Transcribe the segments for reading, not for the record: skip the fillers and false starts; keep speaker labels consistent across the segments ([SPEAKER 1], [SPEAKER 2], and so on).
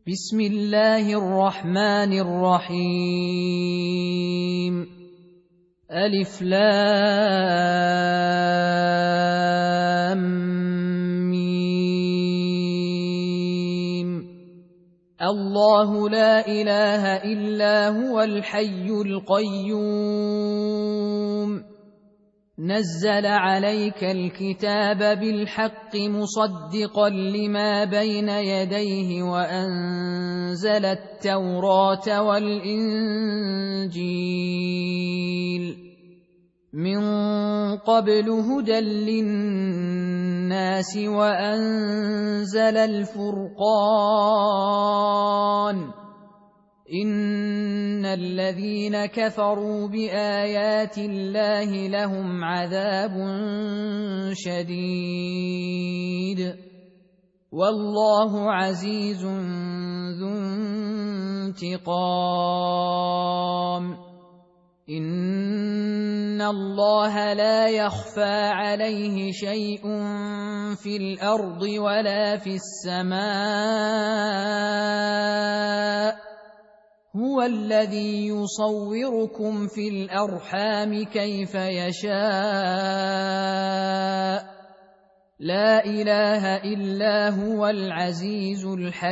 [SPEAKER 1] بسم الله الرحمن الرحيم ألف لام ميم الله لا إله إلا هو الحي القيوم نزل عليك الكتاب بالحق مصدقا لما بين يديه وأنزل التوراة والإنجيل من قبل هدى للناس وأنزل الفرقان إن الذين كفروا بآيات الله لهم عذاب شديد والله عزيز ذو انتقام إن الله لا يخفى عليه شيء في الأرض ولا في السماء هو الذي يصوركم في الأرحام كيف يشاء لا إله إلا هو العزيز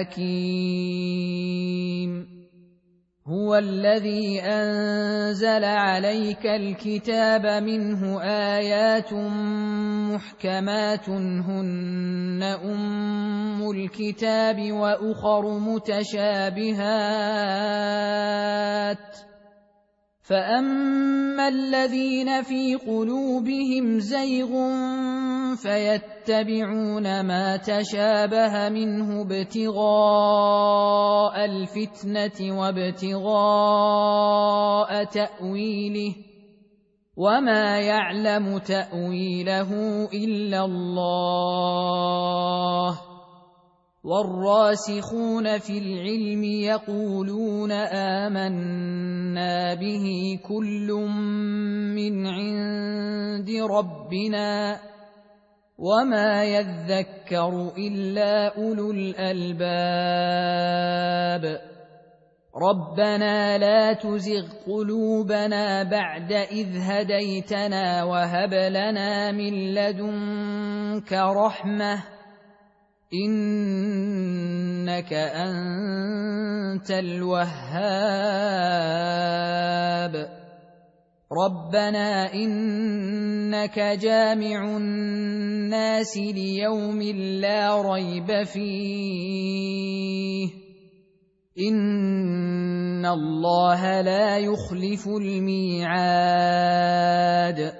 [SPEAKER 1] الحكيم هو الذي أنزل عليك الكتاب منه آيات محكمات هن أم الكتاب وأخر متشابهات فأما الذين في قلوبهم زيغ فيتبعون ما تشابه منه ابتغاء الفتنة وابتغاء تأويله وما يعلم تأويله إلا الله والراسخون في العلم يقولون آمنا به كل من عند ربنا وما يذكر إلا أولو الألباب ربنا لا تزغ قلوبنا بعد إذ هديتنا وهب لنا من لدنك رحمة إنك أنت الوهاب ربنا إنك جامع الناس ليوم لا ريب فيه إن الله لا يخلف الميعاد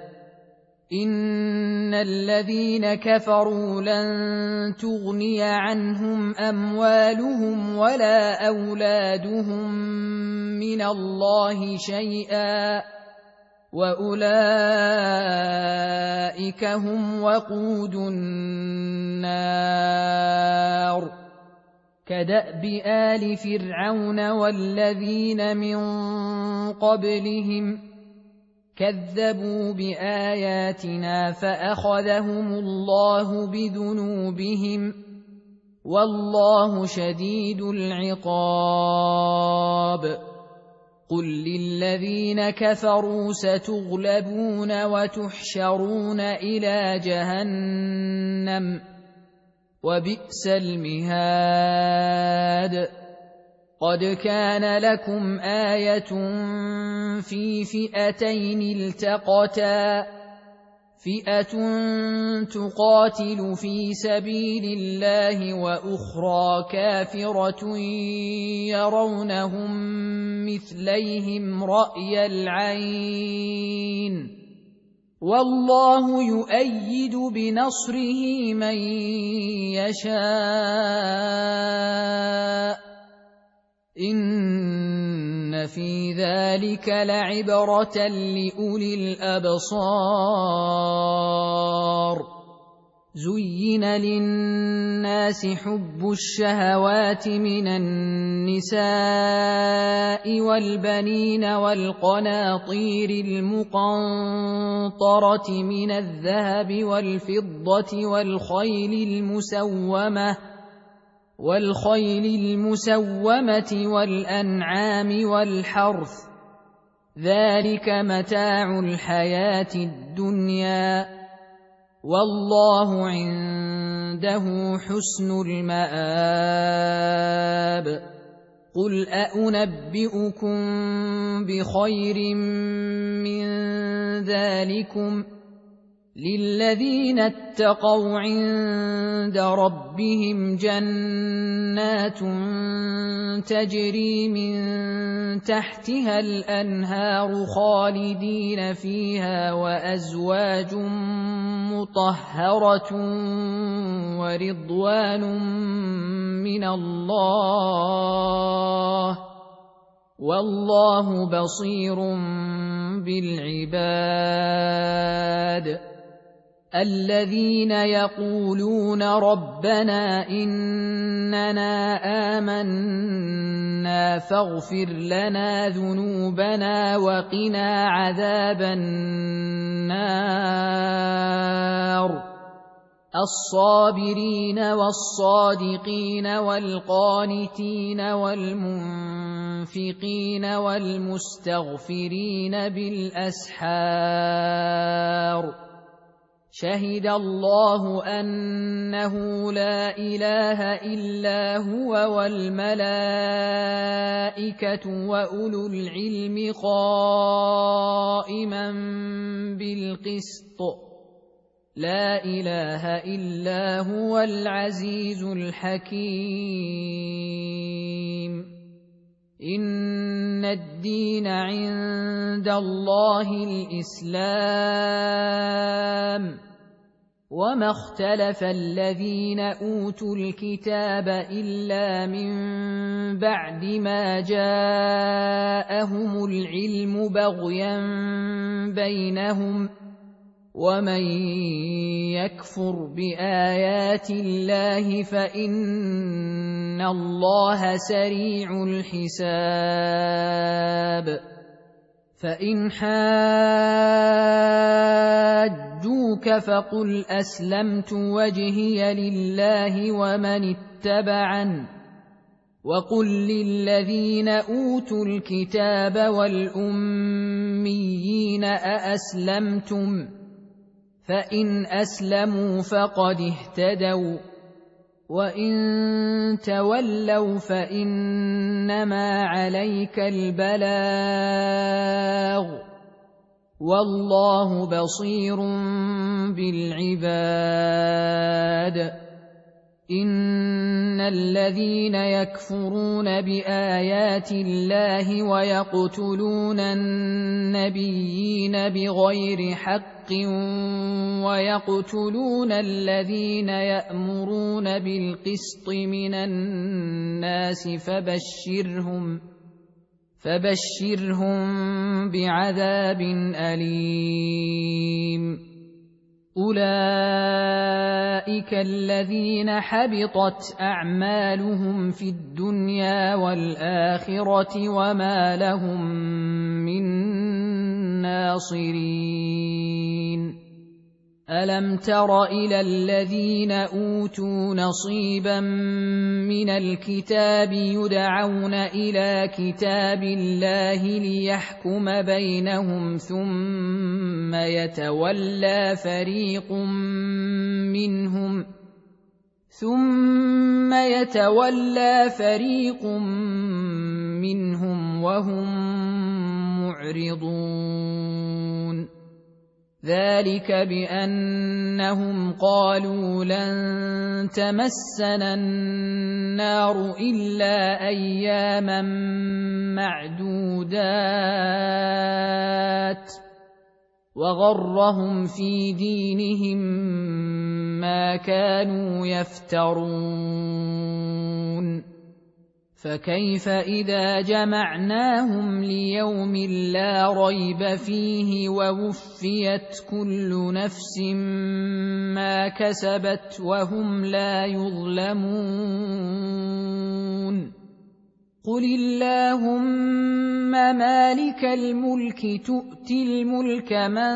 [SPEAKER 1] إن الذين كفروا لن تغني عنهم أموالهم ولا أولادهم من الله شيئا وأولئك هم وقود النار كدأب آل فرعون والذين من قبلهم كذبوا بآياتنا فأخذهم الله بذنوبهم والله شديد العقاب قل للذين كفروا ستغلبون وتحشرون إلى جهنم وبئس المهاد قد كان لكم آية في فئتين التقتا فئة تقاتل في سبيل الله وأخرى كافرة يرونهم مثليهم رأي العين والله يؤيد بنصره من يشاء إن في ذلك لعبرة لأولي الأبصار زين للناس حب الشهوات من النساء والبنين والقناطير المقنطرة من الذهب والفضة والخيل المسومة وَالْخَيْلِ الْمُسَوَّمَةِ وَالْأَنْعَامِ وَالْحَرْثِ ۗ ذَلِكَ مَتَاعُ الْحَيَاةِ الدُّنْيَا ۖ وَاللَّهُ عِندَهُ حُسْنُ الْمَآبِ. قُلْ أَأُنَبِّئُكُم بِخَيْرٍ مِّن ذَٰلِكُمْ ۚ لِلَّذِينَ اتَّقَوْا عِندَ رَبِّهِمْ جَنَّاتٌ تَجْرِي مِن تَحْتِهَا الْأَنْهَارُ خَالِدِينَ فِيهَا، وَأَزْوَاجٌ مُّطَهَّرَةٌ وَرِضْوَانٌ مِّنَ اللَّهِ ۗ وَاللَّهُ بَصِيرٌ بِالْعِبَادِ. الَّذِينَ يَقُولُونَ رَبَّنَا إِنَّنَا آمَنَّا فاغْفِرْ لَنَا ذُنُوبَنَا وَقِنَا عَذَابَ النَّارِ. الصَّابِرِينَ وَالصَّادِقِينَ وَالْقَانِتِينَ وَالْمُنفِقِينَ وَالْمُسْتَغْفِرِينَ بِالْأَسْحَارِ. شَهِدَ اللَّهُ أَنَّهُ لَا إِلَٰهَ إِلَّا هُوَ وَالْمَلَائِكَةُ وَأُولُو الْعِلْمِ قَائِمًا بِالْقِسْطِ ۚ لَا إِلَٰهَ إِلَّا هُوَ الْعَزِيزُ الْحَكِيمُ. إِنَّ الدِّينَ عِندَ اللَّهِ الْإِسْلَامُ ۗ وَمَا اخْتَلَفَ الَّذِينَ أُوتُوا الْكِتَابَ إِلَّا مِن بَعْدِ مَا جَاءَهُمُ الْعِلْمُ بَغْيًا بَيْنَهُمْ ۗ وَمَن يَكْفُرْ بِآيَاتِ اللَّهِ فَإِنَّ اللَّهَ سَرِيعُ الْحِسَابِ. فَإِنْ حَاجُّوكَ فَقُلْ أَسْلَمْتُ وَجْهِيَ لِلَّهِ وَمَنِ اتَّبَعَنِ ۗ وَقُل لِّلَّذِينَ أُوتُوا الْكِتَابَ وَالْأُمِّيِّينَ أَأَسْلَمْتُمْ ۚ فَإِنْ أَسْلَمُوا فَقَدِ اهْتَدَوا ۖ وَإِن تَوَلَّوْا فَإِنَّمَا عَلَيْكَ الْبَلَاغُ ۗ وَاللَّهُ بَصِيرٌ بِالْعِبَادِ. إِنَّ الَّذِينَ يَكْفُرُونَ بِآيَاتِ اللَّهِ وَيَقْتُلُونَ النَّبِيِّينَ بِغَيْرِ حَقٍّ وَيَقْتُلُونَ الَّذِينَ يَأْمُرُونَ بِالْقِسْطِ مِنَ النَّاسِ فَبَشِّرْهُم بِعَذَابٍ أَلِيمٍ. أُولَئِكَ الَّذِينَ حَبِطَتْ أَعْمَالُهُمْ فِي الدُّنْيَا وَالْآخِرَةِ وَمَا لَهُم مِّن نَّاصِرِينَ. أَلَمْ تَرَ إِلَى الَّذِينَ أُوتُوا نَصِيبًا مِّنَ الْكِتَابِ يُدْعَوْنَ إِلَىٰ كِتَابِ اللَّهِ لِيَحْكُمَ بَيْنَهُمْ ثُمَّ يَتَوَلَّىٰ فَرِيقٌ مِّنْهُمْ وَهُم مُّعْرِضُونَ. ذَلِكَ بِأَنَّهُمْ قَالُوا لَن تَمَسَّنَا النَّارُ إِلَّا أَيَّامًا مَّعْدُودَاتٍ ۖ وَغَرَّهُمْ فِي دِينِهِم مَّا كَانُوا يَفْتَرُونَ. فَكَيْفَ إِذَا جَمَعْنَاهُمْ لِيَوْمٍ لَّا رَيْبَ فِيهِ وَوُفِّيَتْ كُلُّ نَفْسٍ مَّا كَسَبَتْ وَهُمْ لَا يُظْلَمُونَ. قل اللهم مالك الملك تؤتي الملك من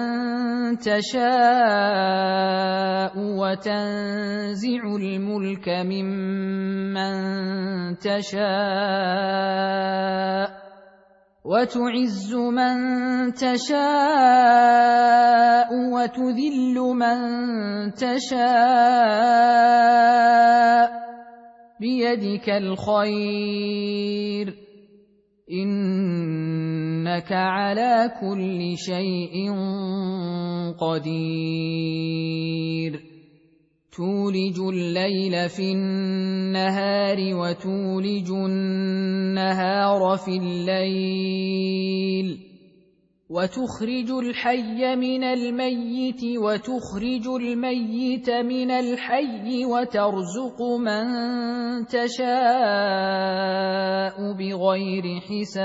[SPEAKER 1] تشاء وتنزع الملك ممن تشاء وتعز من تشاء وتذل من تشاء بيدك الخير إنك على كل شيء قدير تولج الليل في النهار وتولج النهار في الليل وتخرج الحي من الميت وتخرج الميت من الحي وترزق من تشاء بغير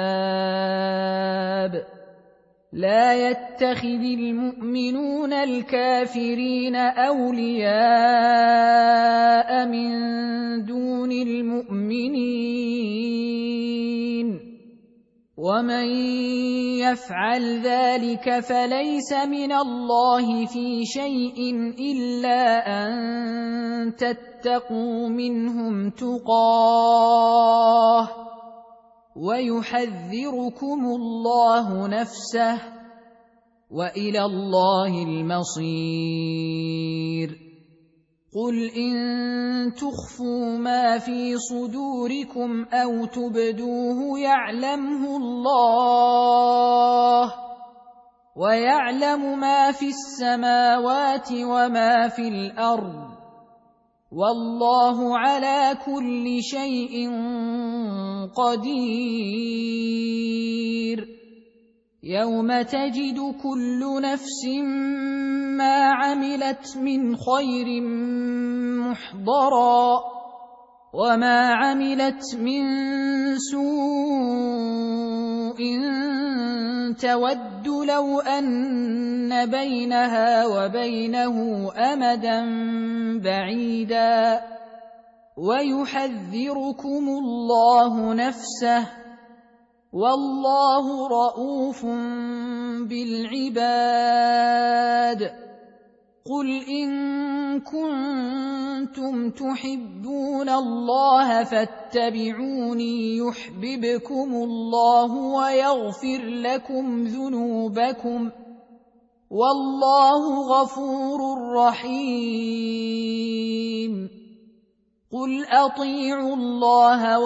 [SPEAKER 1] حساب لا يتخذ المؤمنون الكافرين أولياء من دون المؤمنين ومن يفعل ذلك فليس من الله في شيء إلا أن تتقوا منهم تقاه ويحذركم الله نفسه وإلى الله المصير قل إن تخفوا ما في صدوركم أو تبدوه يعلمه الله ويعلم ما في السماوات وما في الأرض والله على كل شيء قدير يوم تجد كل نفس ما عملت من خير محضرا وما عملت من سوء تود لو أن بينها وبينه أمدا بعيدا ويحذركم الله نفسه والله رءوف بالعباد قل إن كنتم تحبون الله فاتبعوني يحببكم الله ويغفر لكم ذنوبكم والله غفور رحيم قل أطيعوا الله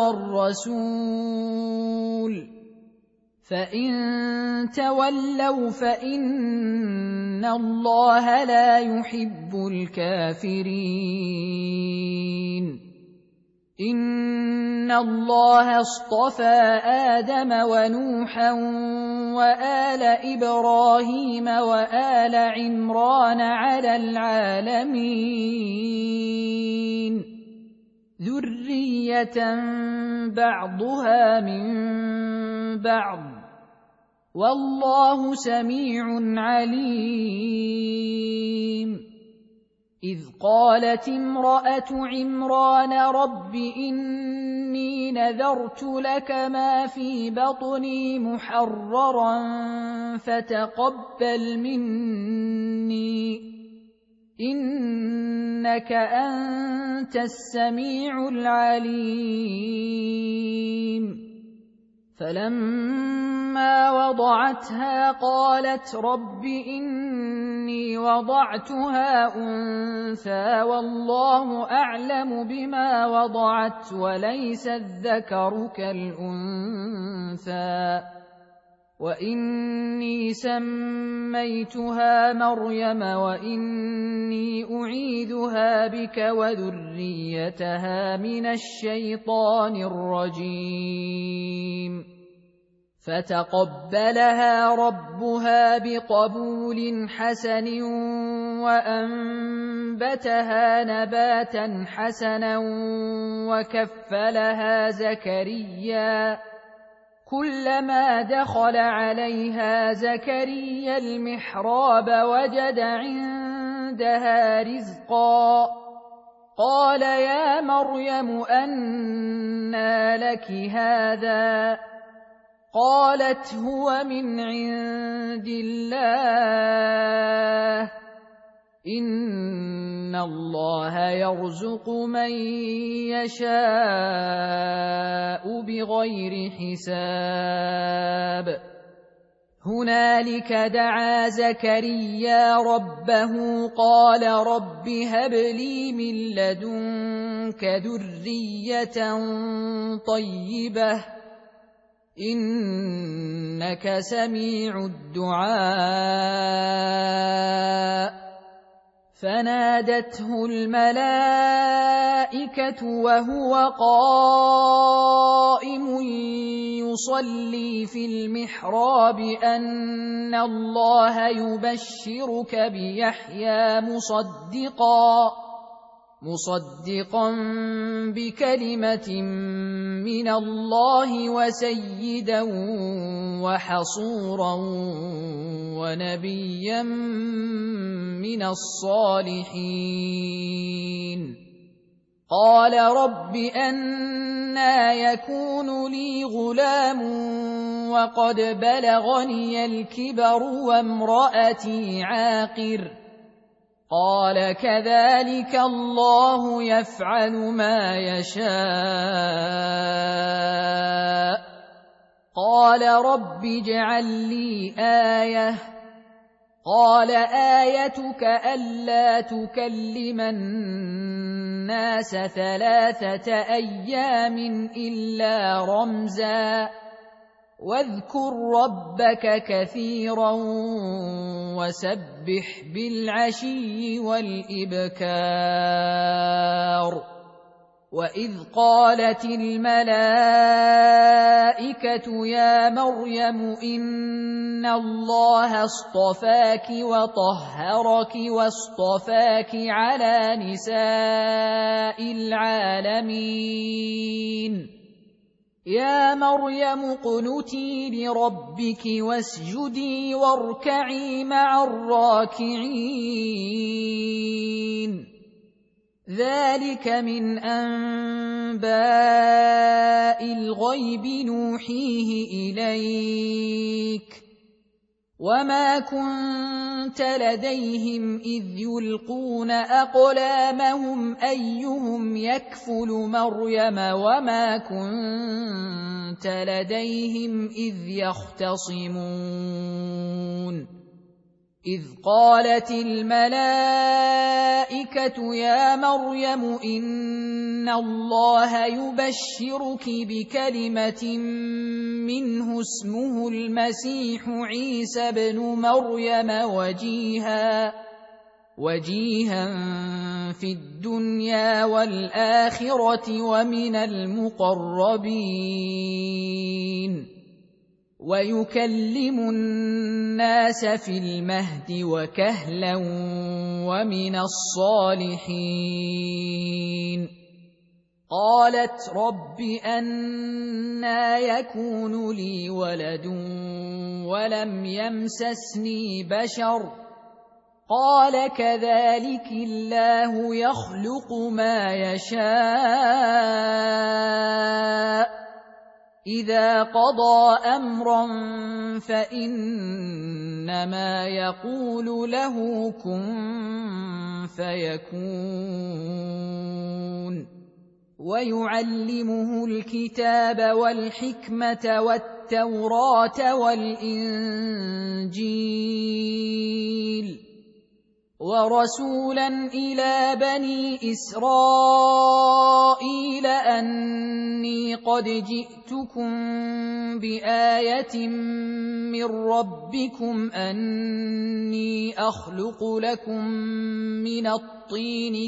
[SPEAKER 1] والرسول فإن تولوا فإن الله لا يحب الكافرين إن الله اصطفى آدم ونوحا وآل إبراهيم وآل عمران على العالمين ذرية بعضها من بعض والله سميع عليم إذ قالت امرأة عمران رب إني نذرت لك ما في بطني محررا فتقبل مني إنك أنت السميع العليم فلما وضعتها قالت رب إني وضعتها أنثى والله أعلم بما وضعت وليس الذكر كالأنثى وإني سميتها مريم وإني أعيذها بك وذريتها من الشيطان الرجيم فتقبلها ربها بقبول حسن وأنبتها نباتا حسنا وكفلها زكريا كلما دخل عليها زكريا المحراب وجد عندها رزقا قال يا مريم أنى لك هذا؟ قالت هو من عند الله إن الله يرزق من يشاء بغير حساب. هنالك دعا زكريا ربه قال رب هب لي من لدنك ذرية طيبة إنك سميع الدعاء. فنادته الملائكة وهو قائم يصلي في المحراب أن الله يبشرك بيحيى مصدقا بكلمة من الله وسيدا وحصورا ونبيا من الصالحين. قال رب أنى يكون لي غلام وقد بلغني الكبر وامرأتي عاقر؟ قال كذلك الله يفعل ما يشاء. قال رب اجعل لي آية. قال آيتك ألا تكلم الناس 3 أيام إلا رمزا واذكر ربك كثيرا وسبح بالعشي والإبكار. وإذ قالت الملائكة يا مريم إن الله اصطفاك وطهرك واصطفاك على نساء العالمين. يا مريم اقنتي لربك واسجدي واركعي مع الراكعين. ذلك من أنباء الغيب نوحيه إليك وما كنت لديهم إذ يلقون أقلامهم أيهم يكفل مريم وما كنت لديهم إذ يختصمون. إذ قالت الملائكة يا مريم إن الله يبشرك بكلمة منه اسمه المسيح عيسى بن مريم وجيها في الدنيا والآخرة ومن المقربين ويكلم الناس في المهد وكهلا ومن الصالحين. قالت رب أنى يكون لي ولد ولم يمسسني بشر؟ قال كذلك الله يخلق ما يشاء إذا قضى أمرا فإنما يقول له كن فيكون. ويعلمه الكتاب والحكمة والتوراة والإنجيل ورسولا إلى بني إسرائيل أني قد جئتكم بآية من ربكم أني أخلق لكم من الطين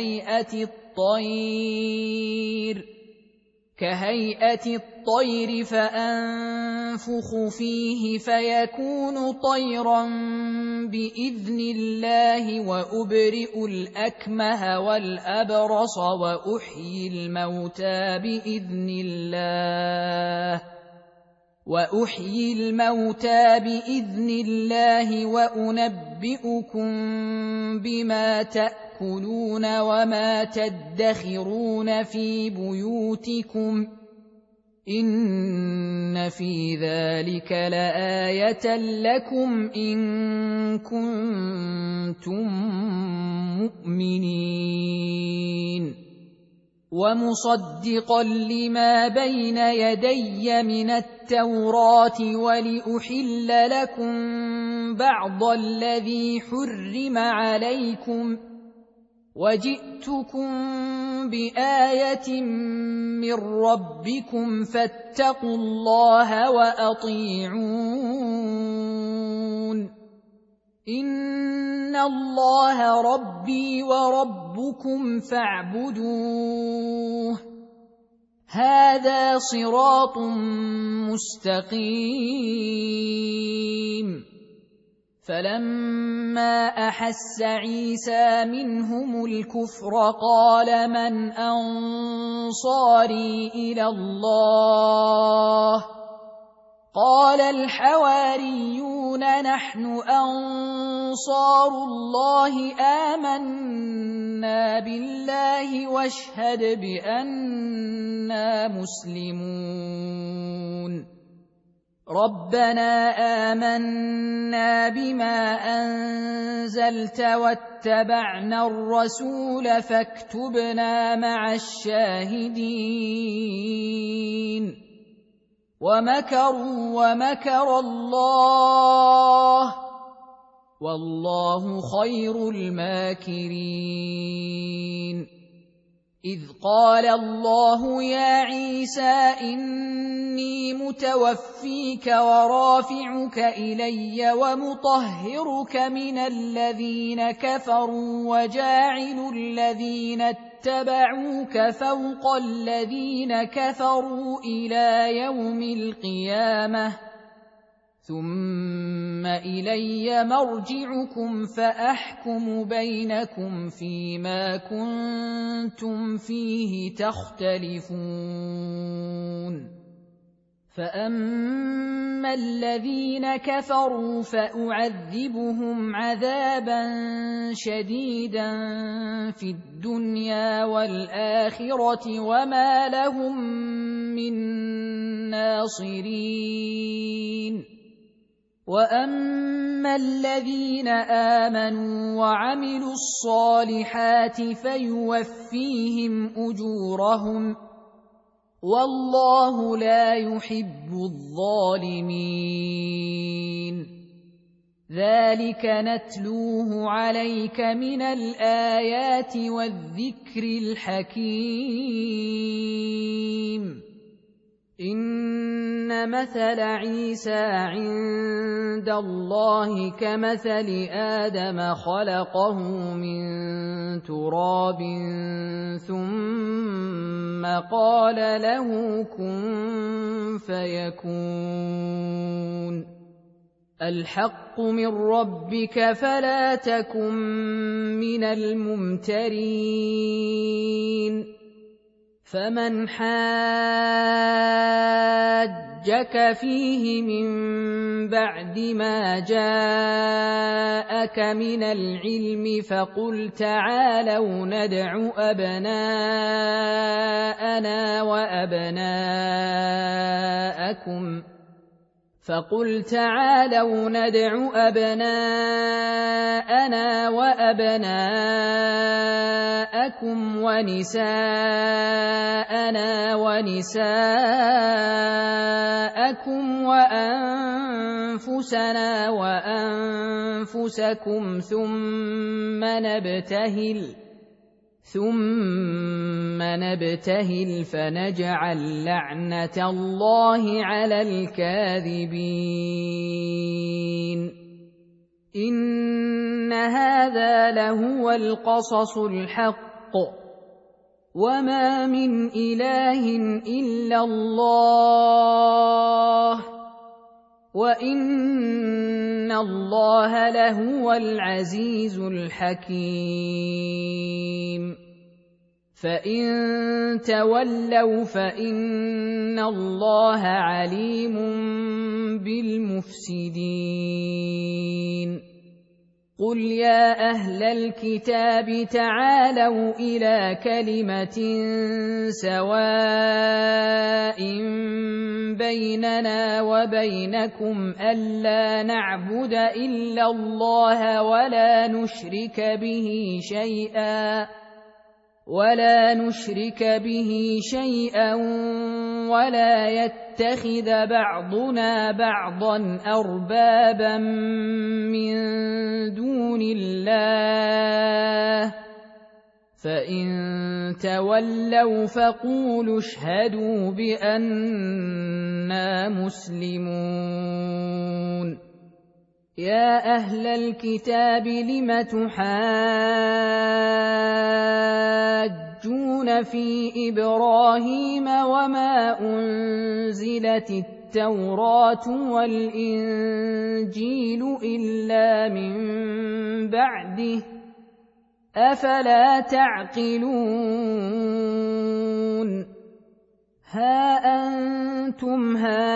[SPEAKER 1] كهيئة الطير فأنفخ فيه فيكون طيرا بإذن الله وأبرئ الأكمه والأبرص وأحيي الموتى بإذن الله وأحيي الموتى بإذن الله وأنبئكم بما تأكلون وما تدخرون في بيوتكم إن في ذلك لآية لكم إن كنتم مؤمنين ومصدقا لما بين يدي من التوراة ولأحل لكم بعض الذي حرم عليكم وجئتكم بآية من ربكم فاتقوا الله وأطيعون إن الله ربي وربكم فاعبدوه هذا صراط مستقيم فلما أحس عيسى منهم الكفر قال من أنصاري إلى الله قال الحواريون نحن أنصار الله آمنا بالله واشهد بأننا مسلمون ربنا آمنا بما أنزلت واتبعنا الرسول فاكتبنا مع الشاهدين ومكروا ومكر الله والله خير الماكرين إذ قال الله يا عيسى إني متوفيك ورافعك إلي ومطهرك من الذين كفروا وجاعل الذين اتبعوك فوق الذين كفروا إلى يوم القيامة ثم إلي مرجعكم فأحكم بينكم فيما كنتم فيه تختلفون فأما الذين كفروا فأعذبهم عذابا شديدا في الدنيا والآخرة وما لهم من ناصرين وأما الذين آمنوا وعملوا الصالحات فيوفيهم أجورهم والله لا يحب الظالمين ذلك نتلوه عليك من الآيات والذكر الحكيم إن مثل عيسى عند الله كمثل آدم خلقه من تراب ثم قال له كن فيكون الحق من ربك فلا تكن من الممترين فمن حاجك فيه من بعد ما جاءك من العلم فقل تعالوا ندع أبناءنا وأبناءكم ونساءنا ونساءكم وأنفسنا وأنفسكم ثم نبتهل فنجعل لعنة الله على الكاذبين إن هذا لهو القصص الحق وما من إله إلا الله وإن الله لهو العزيز الحكيم فإن تولوا فإن الله عليم بالمفسدين قل يا أهل الكتاب تعالوا إلى كلمة سواء بيننا وبينكم ألا نعبد إلا الله ولا نشرك به شيئا ولا يتخذ بعضنا بعضا أربابا من دون الله فإن تولوا فقولوا اشهدوا بأننا مسلمون يا أهل الكتاب لم تحاجون في إبراهيم وما أنزلت التوراة والإنجيل إلا من بعده أفلا تعقلون ها أنتم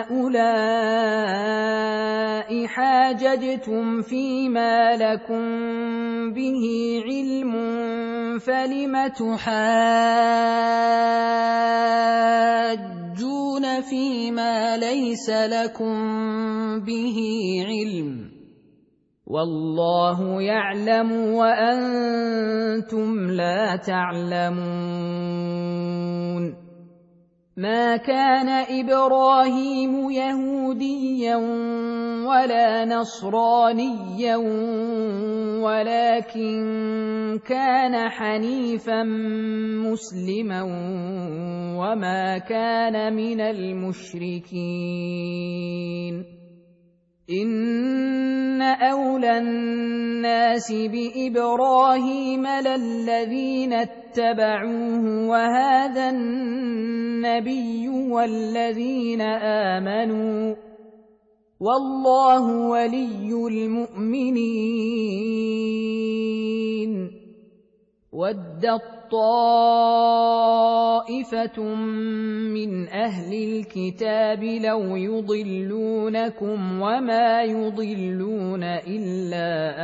[SPEAKER 1] هؤلاء حاججتم فيما لكم به علم فلم تحاجون فيما ليس لكم به علم والله يعلم وأنتم لا تعلمون ما كان إبراهيم يهوديا ولا نصرانيا ولكن كان حنيفا مسلما وما كان من المشركين إن أولى الناس بإبراهيم للذين اتبعوه وهذا النبي والذين آمنوا والله ولي المؤمنين ودت طائفة من أهل الكتاب لو يضلونكم وما يضلون إلا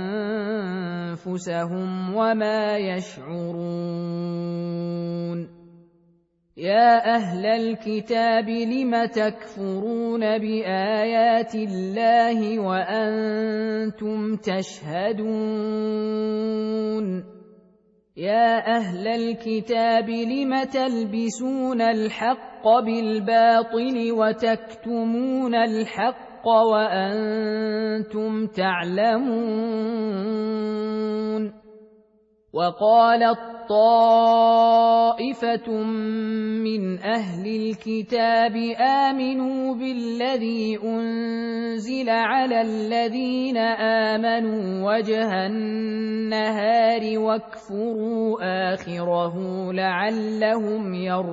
[SPEAKER 1] أنفسهم وما يشعرون يا أهل الكتاب لم تكفرون بآيات الله وأنتم تشهدون يا أهل الكتاب لم تلبسون الحق بالباطل وتكتمون الحق وأنتم تعلمون وقالت طائفة من أهل الكتاب آمنوا بالذي أنزل على الذين آمنوا وجه النهار واكفروا آخره لعلهم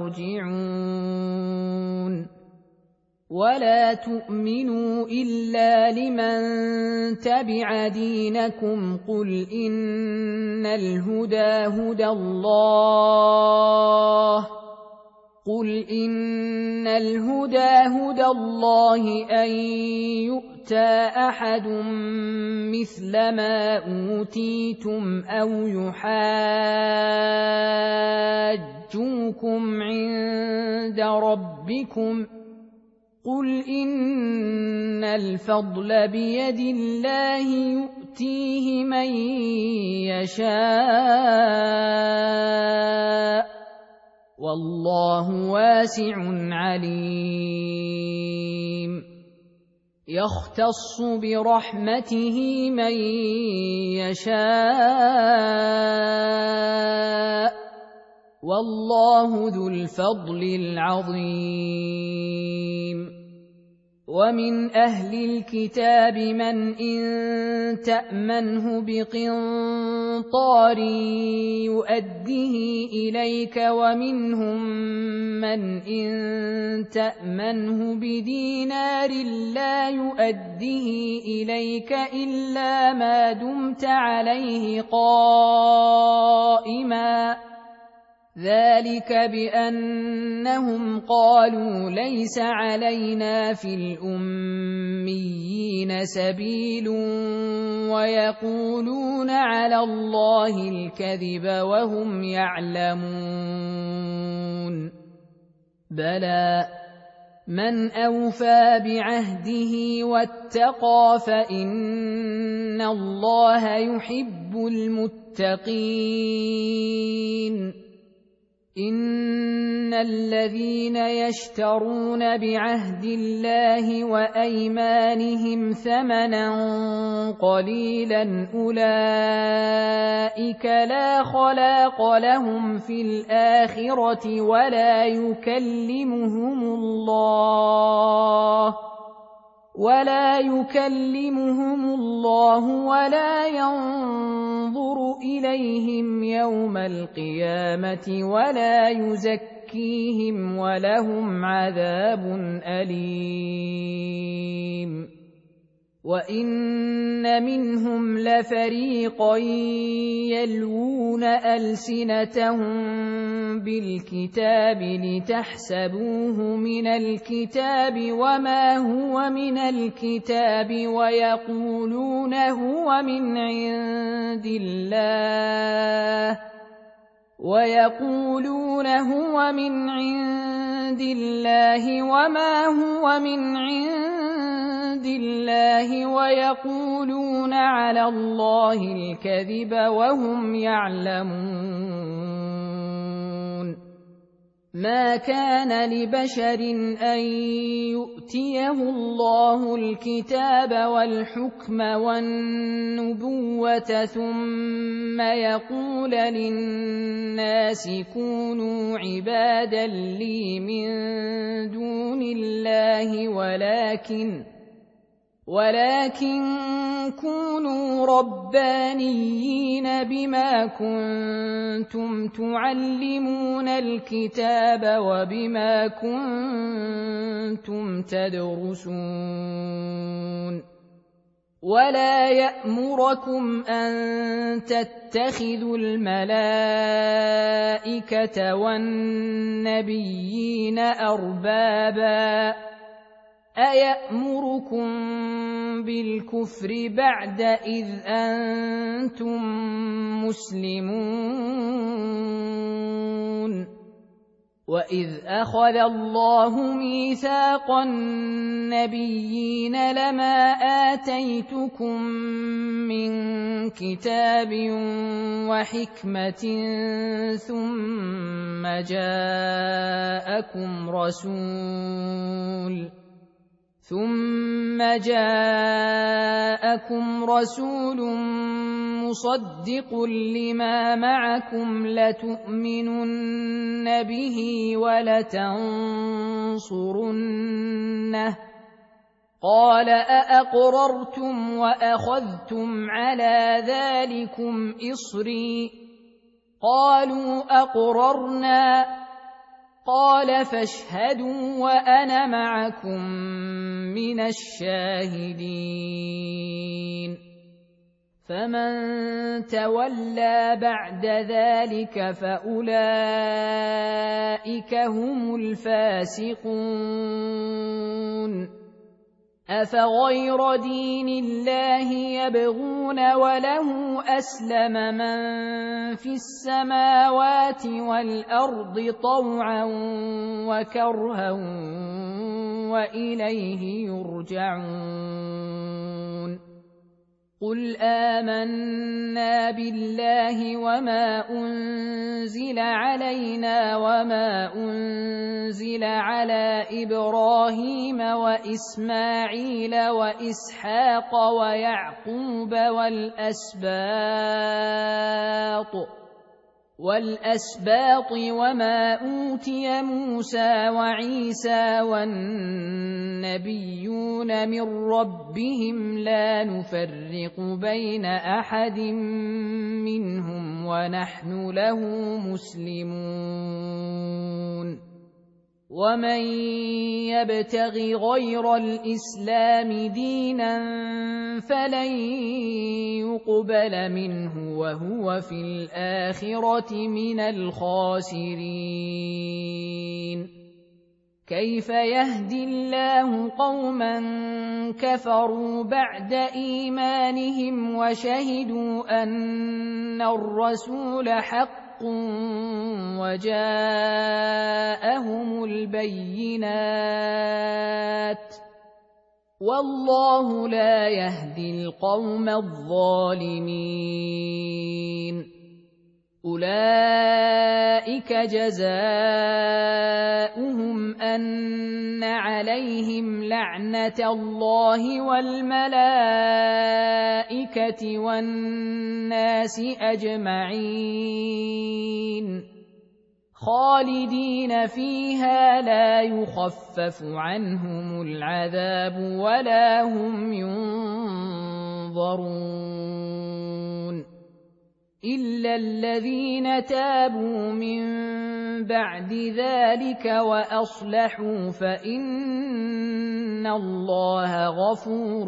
[SPEAKER 1] يرجعون ولا تؤمنوا إلا لمن تبع دينكم قل إن الهدى هدى الله أن يؤتى أحد مثل ما أوتيتم أو يحاجوكم عند ربكم قل إن الفضل بيد الله يؤتيه من يشاء والله واسع عليم يختص برحمته من يشاء والله ذو الفضل العظيم ومن أهل الكتاب من إن تأمنه بقنطار يؤديه إليك ومنهم من إن تأمنه بدينار لا يؤديه إليك إلا ما دمت عليه قائما ذلك بأنهم قالوا ليس علينا في الأميين سبيل ويقولون على الله الكذب وهم يعلمون بلى من أوفى بعهده واتقى فإن الله يحب المتقين إن الذين يشترون بعهد الله وأيمانهم ثمنا قليلا أولئك لا خلاق لهم في الآخرة ولا يكلمهم الله ولا ينظر إليهم يوم القيامة ولا يزكيهم ولهم عذاب أليم وإن منهم لفريقا يلوون ألسنتهم بالكتاب لتحسبوه من الكتاب وما هو من الكتاب ويقولون هو من عند الله وما هو من عند الله ويقولون على الله الكذب وهم يعلمون ما كان لبشر أن يؤتيه الله الكتاب والحكم والنبوة ثم يقول للناس كونوا عبادا لي من دون الله ولكن كونوا ربانيين بما كنتم تعلمون الكتاب وبما كنتم تدرسون ولا يأمركم أن تتخذوا الملائكة والنبيين أربابا أيأمركم بالكفر بعد إذ أنتم مسلمون وإذ أخذ الله ميثاق النبيين لما آتيتكم من كتاب وحكمة ثم جاءكم رسول مصدق لما معكم لتؤمنن به ولتنصرنه قال أأقررتم وأخذتم على ذلكم إصري قالوا أقررنا قال فاشهدوا وأنا معكم من الشاهدين فمن تولى بعد ذلك فأولئك هم الفاسقون أفغير دين الله يبغون وله أسلم من في السماوات والأرض طوعا وكرها وإليه يرجعون قل آمنا بالله وما أنزل علينا وما أنزل على إبراهيم وإسماعيل وإسحاق ويعقوب والأسباط وما أوتي موسى وعيسى والنبيون من ربهم لا نفرق بين أحد منهم ونحن له مسلمون ومن يبتغ غير الإسلام دينا فلن يقبل منه وهو في الآخرة من الخاسرين. كيف يهدي الله قوما كفروا بعد إيمانهم وشهدوا أن الرسول حق وجاءهم البينات والله لا يهدي القوم الظالمين. أولئك جزاؤهم أن عليهم لعنة الله والملائكة والناس أجمعين خالدين فيها لا يخفف عنهم العذاب ولا هم ينظرون إلا الذين تابوا من بعد ذلك وأصلحوا فإن الله غفور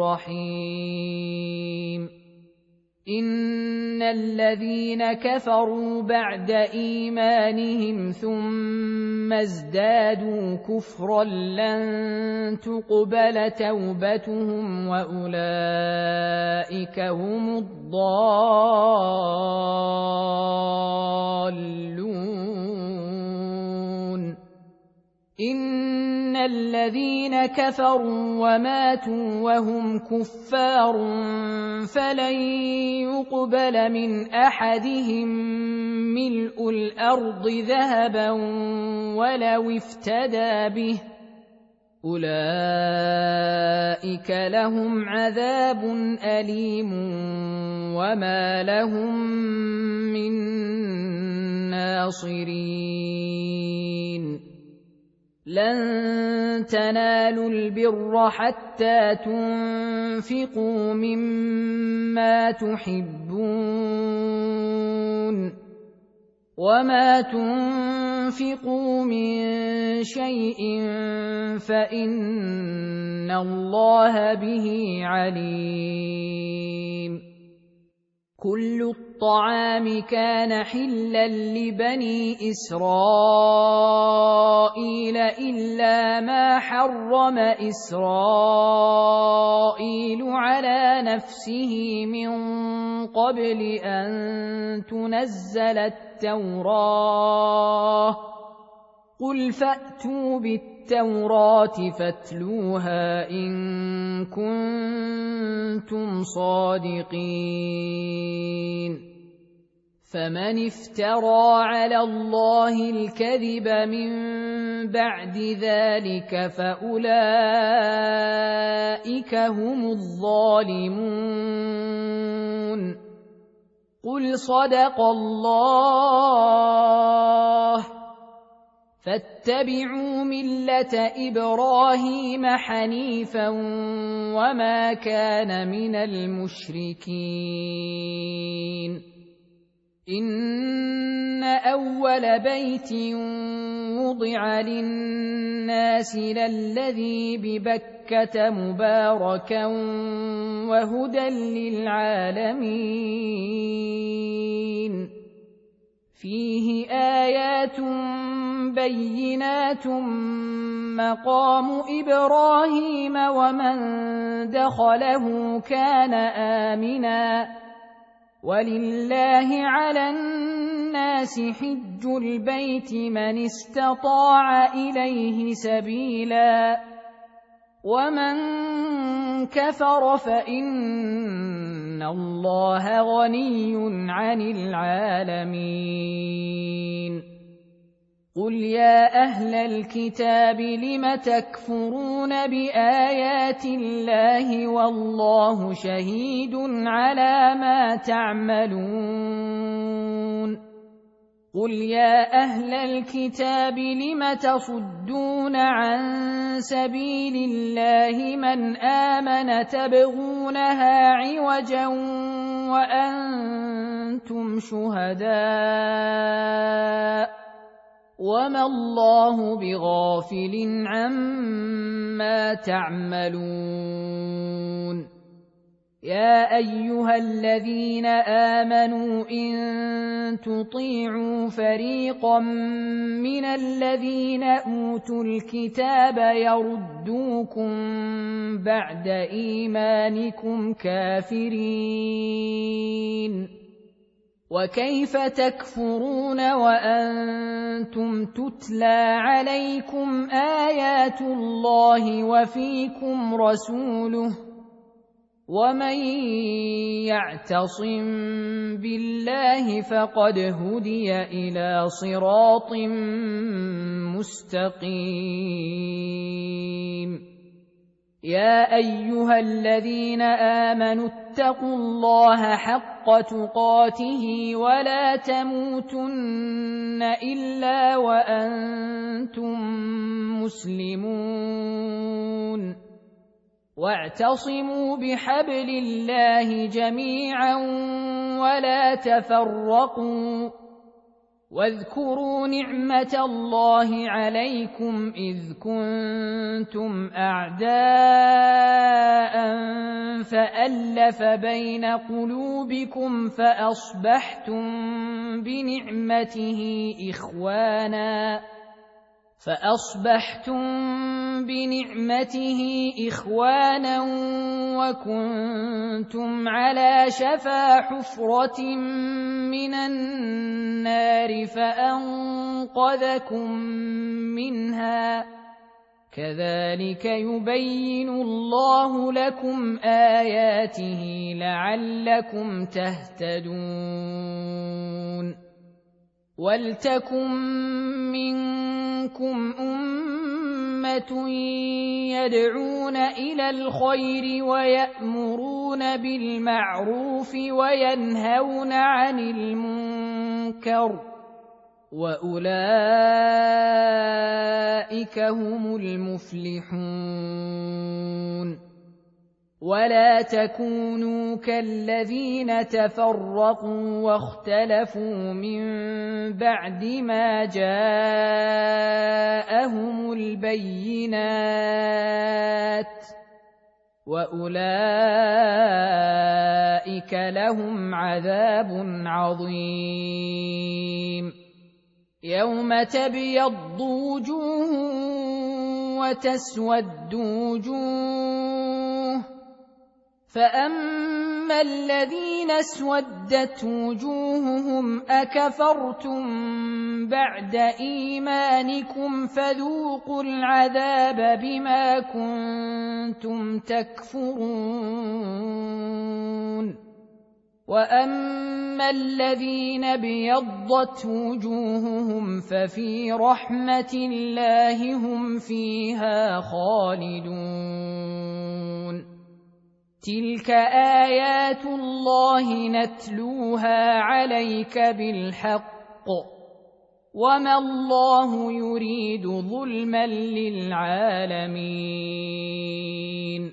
[SPEAKER 1] رحيم. إن الذين كفروا بعد إيمانهم ثم ازدادوا كفرا لن تقبل توبتهم وأولئك هم الضالون. إن الذين كفروا وماتوا وهم كفار فلن يقبل من أحدهم ملء الأرض ذهبا ولو افتدى به أولئك لهم عذاب أليم وما لهم من ناصرين. لن تنالوا البر حتى تنفقوا مما تحبون وما تنفقوا من شيء فإن الله به عليم. كل الطعام كان حلا لبني إسرائيل إلا ما حرم إسرائيل على نفسه من قبل أن تنزل التوراة قل فأتوا بالتوراة فاتلوها إن كنتم صادقين. فمن افترى على الله الكذب من بعد ذلك فأولئك هم الظالمون. قل صدق الله فاتبعوا ملة إبراهيم حنيفا وما كان من المشركين. إن أول بيت وضع للناس للذي ببكة مباركا وهدى للعالمين فيه آيات بينات مقام إبراهيم ومن دخله كان آمنا ولله على الناس حج البيت من استطاع إليه سبيلا ومن كفر فإن الله غني عن العالمين. قل يا أهل الكتاب لم تكفرون بآيات الله والله شهيد على ما تعملون. قل يا أهل الكتاب لم تصدون عن سبيل الله من آمن تبغونها عوجا وأنتم شهداء وما الله بغافل عما تعملون. يا أيها الذين آمنوا إن تطيعوا فريقا من الذين أوتوا الكتاب يردوكم بعد إيمانكم كافرين، وكيف تكفرون وأنتم تتلى عليكم آيات الله وفيكم رسوله، ومن يعتصم بالله فقد هدي إلى صراط مستقيم. يا أيها الذين آمنوا اتقوا الله حق تقاته ولا تموتن إلا وأنتم مسلمون، واعتصموا بحبل الله جميعا ولا تفرقوا، واذكروا نعمة الله عليكم إذ كنتم أعداء فألف بين قلوبكم فأصبحتم بنعمته إخوانا وكنتم على شفا حفرة من النار فأنقذكم منها، كذلك يبين الله لكم آياته لعلكم تهتدون. ولتكن منكم أمة يدعون إلى الخير ويأمرون بالمعروف وينهون عن المنكر، وأولئك هم المفلحون. ولا تكونوا كالذين تفرقوا واختلفوا من بعد ما جاءهم البينات، وأولئك لهم عذاب عظيم. يوم تبيض وجوه وتسود وجوه، فأما الذين اسودت وجوههم أكفرتم بعد إيمانكم فذوقوا العذاب بما كنتم تكفرون. وأما الذين ابيضت وجوههم ففي رحمة الله هم فيها خالدون. تلك آيات الله نتلوها عليك بالحق، وما الله يريد ظلما للعالمين.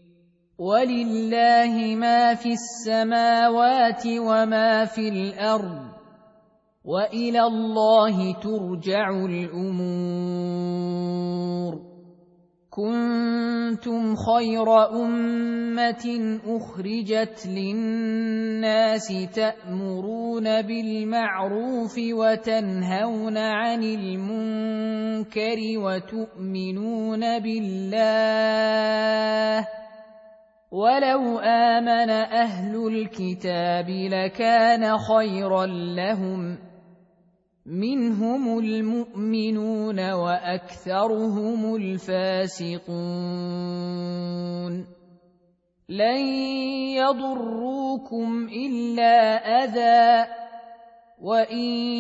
[SPEAKER 1] ولله ما في السماوات وما في الأرض، وإلى الله ترجع الأمور. كنتم خير أمة أخرجت للناس تأمرون بالمعروف وتنهون عن المنكر وتؤمنون بالله، ولو آمن أهل الكتاب لكان خيرا لهم، منهم المؤمنون وأكثرهم الفاسقون. لن يضروكم إلا أذى، وإن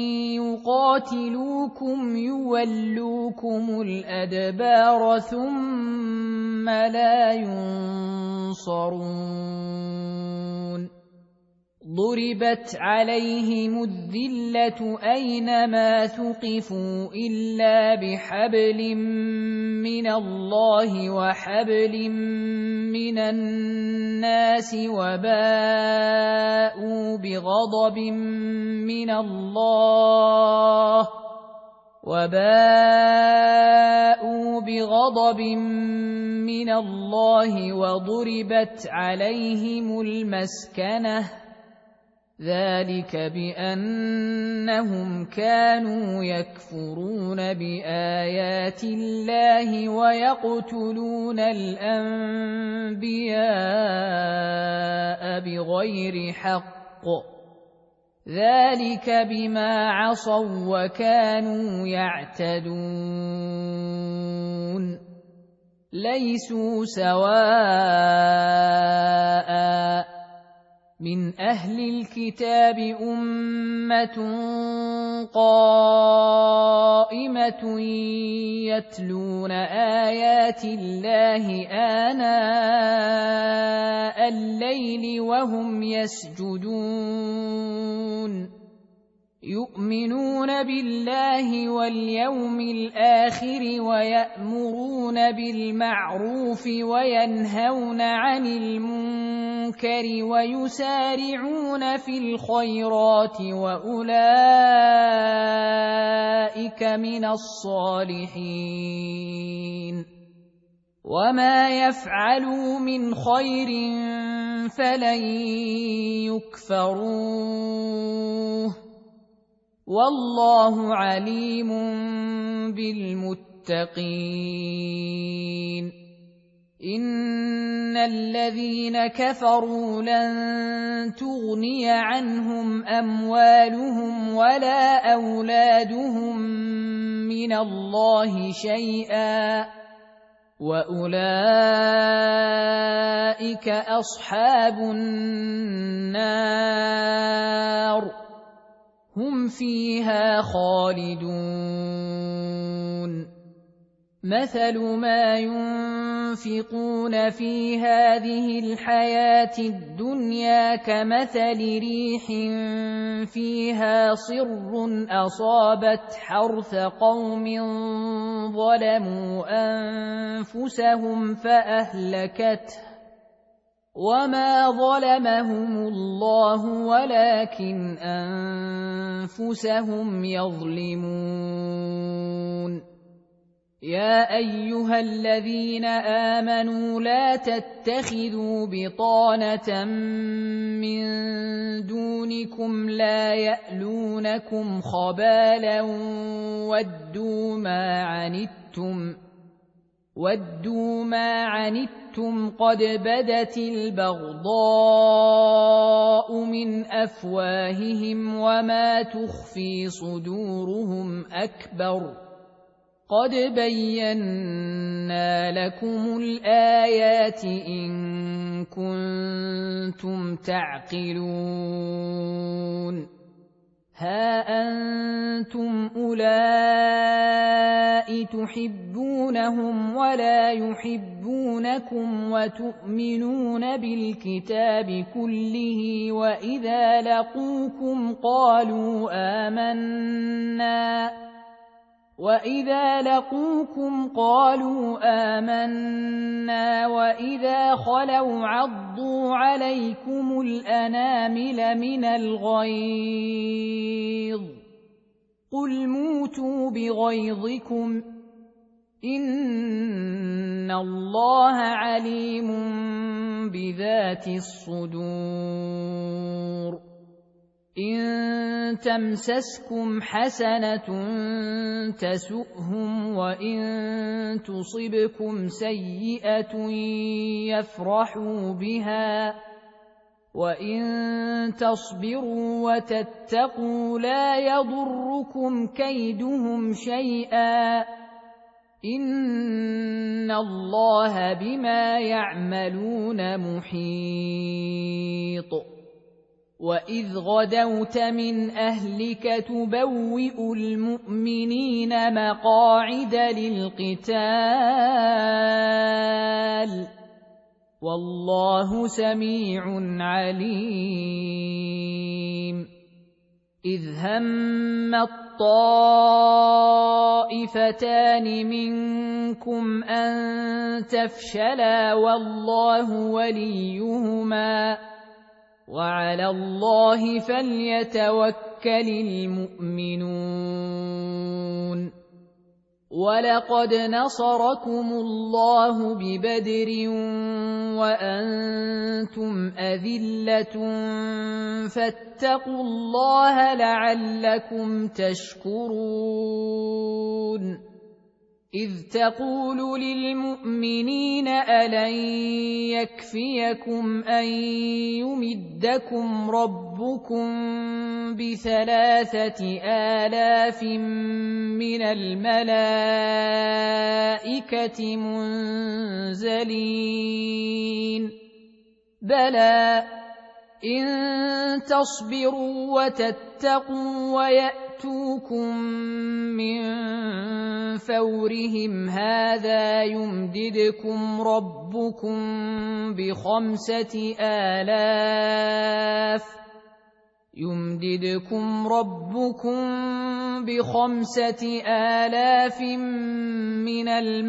[SPEAKER 1] يقاتلوكم يولوكم الأدبار ثم لا ينصرون. ضربت عليهم الذلة أينما ثقفوا إلا بحبل من الله وحبل من الناس وباءوا بغضب من الله وباءوا بغضب من الله وضربت عليهم المسكنة ذلك بأنهم كانوا يكفرون بآيات الله ويقتلون الأنبياء بغير حق ذلك بما عصوا وكانوا يعتدون ليسوا سواء من أهل الكتاب أمة قائمة يتلون آيات الله آناء الليل وهم يسجدون يؤمنون بالله واليوم الآخر ويأمرون بالمعروف وينهون عن المنكر ويسارعون في الخيرات وأولئك من الصالحين وما يفعلوا من خير فلن يكفروه والله عليم بالمتقين إن الذين كفروا لن تغني عنهم أموالهم ولا أولادهم من الله شيئا وأولئك أصحاب النار هم فيها خالدون مثل ما ينفقون في هذه الحياة الدنيا كمثل ريح فيها صر أصابت حرث قوم ظلموا أنفسهم فأهلكته وما ظلمهم الله ولكن أنفسهم يظلمون يا أيها الذين آمنوا لا تتخذوا بطانة من دونكم لا يألونكم خبالا ودوا ما عنتم قد بدت البغضاء من أفواههم وما تخفي صدورهم أكبر قد بينا لكم الآيات إن كنتم تعقلون ها أنتم أولئك تحبونهم ولا يحبونكم وتؤمنون بالكتاب كله وإذا لقوكم قالوا آمنا وإذا خلوا عضوا عليكم الأنامل من الغيظ قل موتوا بغيظكم إن الله عليم بذات الصدور إن تمسسكم حسنة تسؤهم وإن تصبكم سيئة يفرحوا بها وإن تصبروا وتتقوا لا يضركم كيدهم شيئا إن الله بما يعملون محيط وإذ غدوت من أهلك تبوئ المؤمنين مقاعد للقتال والله سميع عليم إذ هم الطائفتان منكم أن تفشلا والله وليهما وعلى الله فليتوكل المؤمنون. ولقد نصركم الله ببدر وأنتم أذلة فاتقوا الله لعلكم تشكرون. إذ تقول للمؤمنين ألن يكفيكم أن يمدكم ربكم ب3,000 من الملائكة منزلين؟ بلى إن تصبروا وتتقوا ويأتوكم من فورهم هذا يمددكم ربكم ب5,000 من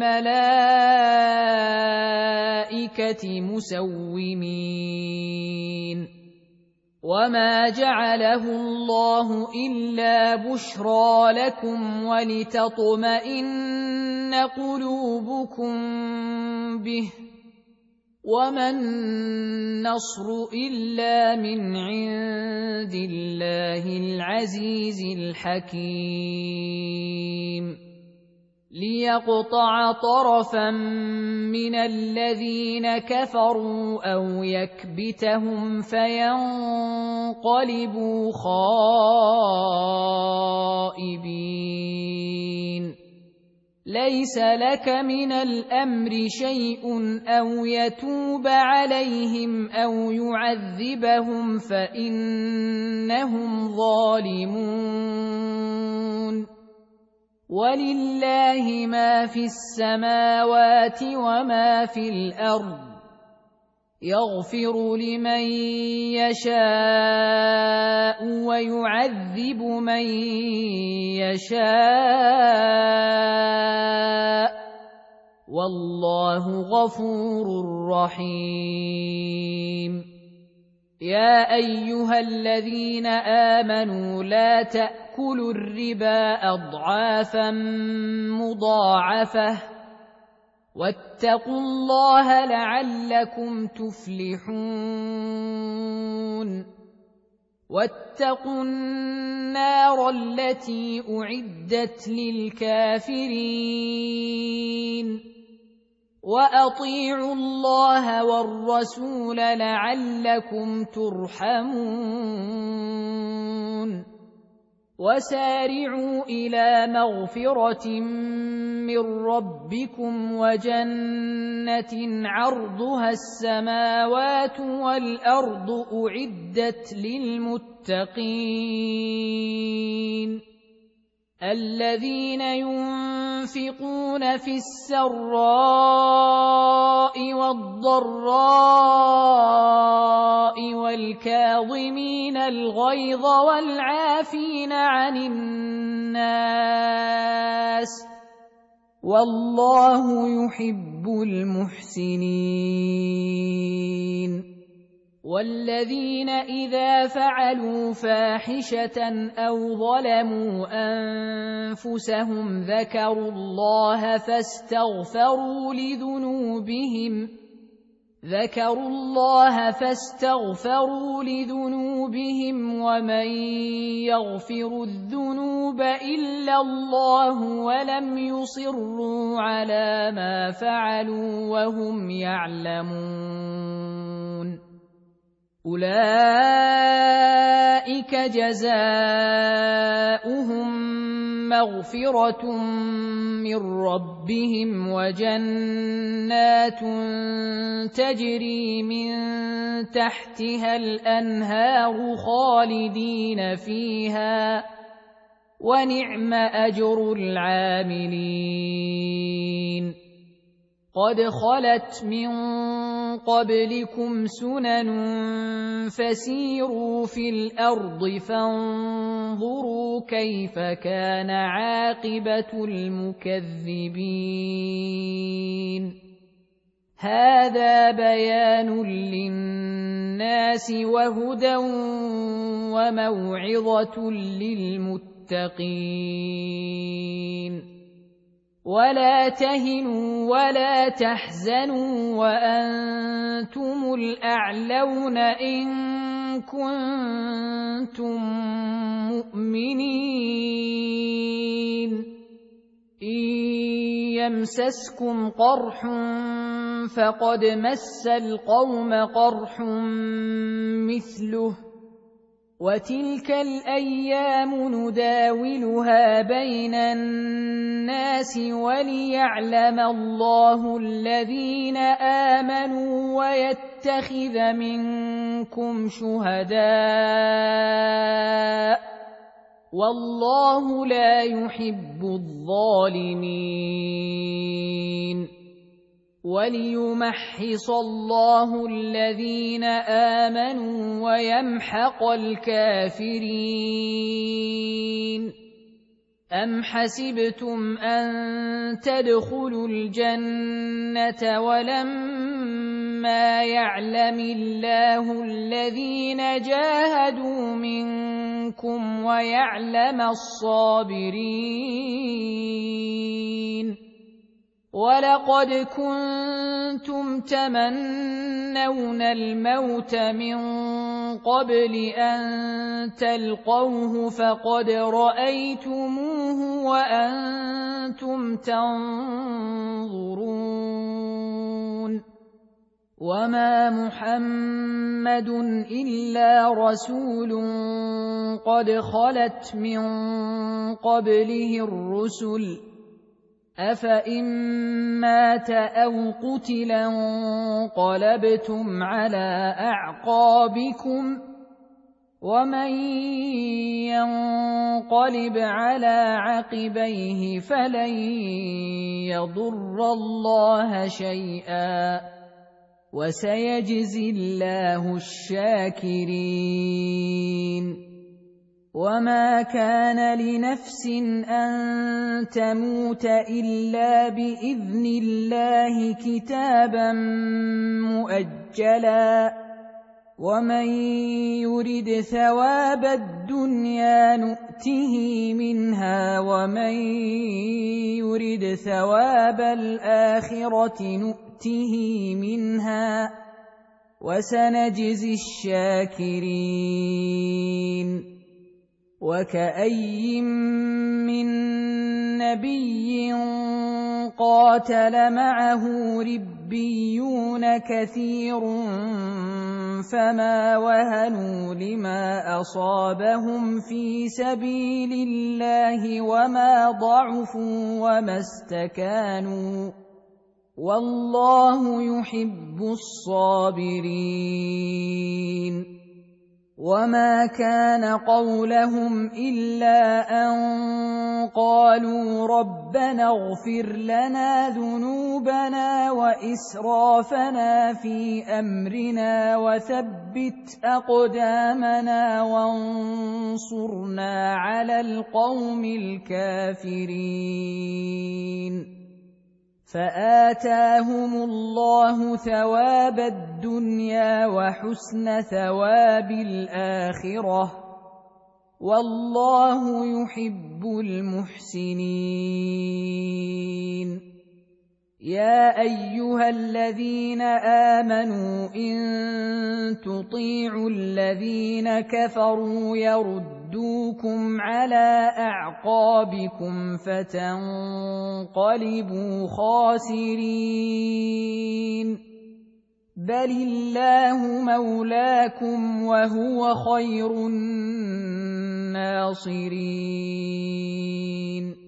[SPEAKER 1] الملائكة مسومين. وما جعله الله إلا بشرى لكم ولتطمئن قلوبكم به، وما النصر إلا من عند الله العزيز الحكيم. ليقطع طرفا من الذين كفروا أو يكبتهم فينقلبوا خائبين. ليس لك من الأمر شيء أو يتوب عليهم أو يعذبهم فإنهم ظالمون. ولله ما في السماوات وما في الأرض، يغفر لمن يشاء ويعذب من يشاء، والله غفور رحيم. يا أيها الذين آمنوا لا تأكلوا الربا أضعافا مضاعفة، واتقوا الله لعلكم تفلحون. واتقوا النار التي أعدت للكافرين. وأطيعوا الله والرسول لعلكم ترحمون. وسارعوا إلى مغفرة من ربكم وجنة عرضها السماوات والأرض أعدت للمتقين، الذين ينفقون في السراء والضراء والكاظمين الغيظ والعافين عن الناس، والله يحب المحسنين. والذين إذا فعلوا فاحشة أو ظلموا أنفسهم ذكروا الله فاستغفروا لذنوبهم ومن يغفر الذنوب إلا الله ولم يصروا على ما فعلوا وهم يعلمون. أولئك جزاؤهم مغفرة من ربهم وجنات تجري من تحتها الأنهار خالدين فيها، ونعم أجر العاملين. قد خلت من قبلكم سنن فسيروا في الأرض فانظروا كيف كان عاقبة المكذبين. هذا بيان للناس للناس وهدى وموعظة للمتقين ولا تهنوا ولا تحزنوا وأنتم الأعلون إن كنتم مؤمنين إن يمسسكم قرح فقد مس القوم قرح مثله وتلك الأيام نداولها بين الناس وليعلم الله الذين آمنوا ويتخذ منكم شهداء والله لا يحب الظالمين وليمحص الله الذين آمنوا ويمحق الكافرين أم حسبتم أن تدخلوا الجنة ولما يعلم الله الذين جاهدوا منكم ويعلم الصابرين ولقد كنتم تمنون الموت من قبل أن تلقوه فقد رأيتموه وأنتم تنظرون وما محمد إلا رسول قد خلت من قبله الرسل أفإن مات أو قتلا انقلبتم على أعقابكم ومن ينقلب على عقبيه فلن يضر الله شيئا وسيجزي الله الشاكرين وما كان لنفس أن تموت إلا بإذن الله كتابا مؤجلا ومن يرد ثواب الدنيا نؤته منها ومن يرد ثواب الآخرة نؤته منها وسنجزي الشاكرين وكأي من نبي قاتل معه ربيون كثير فما وهنوا لما أصابهم في سبيل الله وما ضعفوا وما استكانوا والله يحب الصابرين وما كان قولهم إلا أن قالوا ربنا اغفر لنا ذنوبنا وإسرافنا في أمرنا وثبت أقدامنا وانصرنا على القوم الكافرين فآتاهم الله ثواب الدنيا وحسن ثواب الآخرة والله يحب المحسنين يا أيها الذين آمنوا إن تطيعوا الذين كفروا يردوكم على أعقابكم فتنقلبوا خاسرين بل الله مولاكم وهو خير الناصرين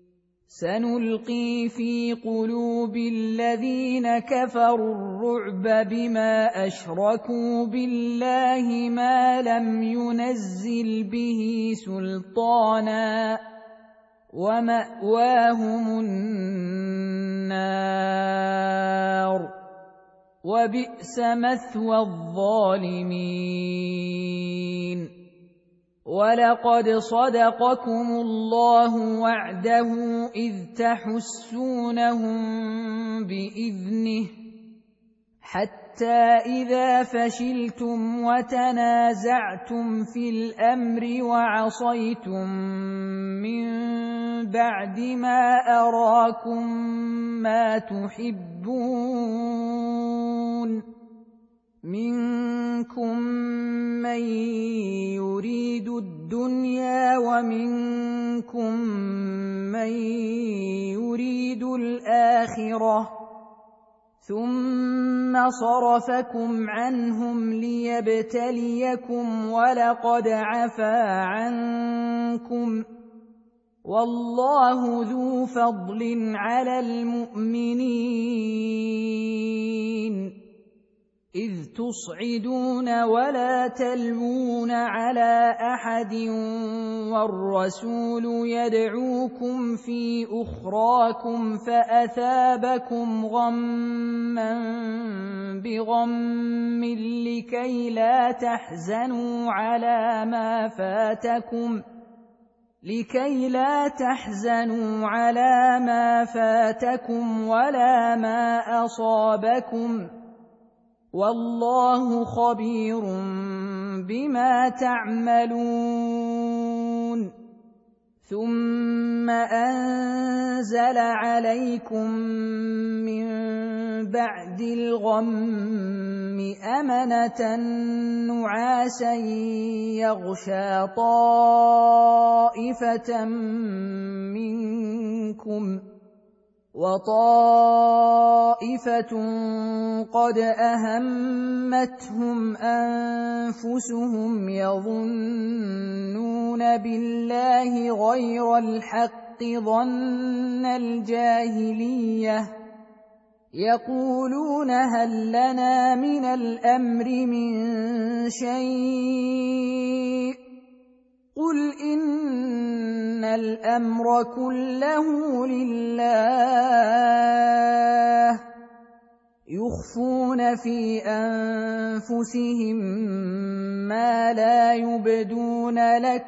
[SPEAKER 1] سنلقي في قلوب الذين كفروا الرعب بما أشركوا بالله ما لم ينزل به سلطانا ومأواهم النار وبئس مثوى الظالمين ولقد صدقكم الله وعده إذ تحسونهم بإذنه حتى حتى إذا فشلتم وتنازعتم في الأمر وعصيتم من بعد ما أراكم ما تحبون منكم من يريد الدنيا ومنكم من يريد الآخرة ثم صرفكم عنهم ليبتليكم ولقد عفا عنكم والله ذو فضل على المؤمنين إذ تصعدون ولا تلوون على أحد والرسول يدعوكم في أخراكم فأثابكم غما بغم لكي لا تحزنوا على ما فاتكم ولا ما أصابكم والله خبير بما تعملون ثم أنزل عليكم من بعد الغم أمنة نعاسا يغشى طائفة منكم وطائفة قد أهمتهم أنفسهم يظنون بالله غير الحق ظن الجاهلية يقولون هل لنا من الأمر من شيء قل إن الأمر كله لله يخفون في أنفسهم ما لا يبدون لك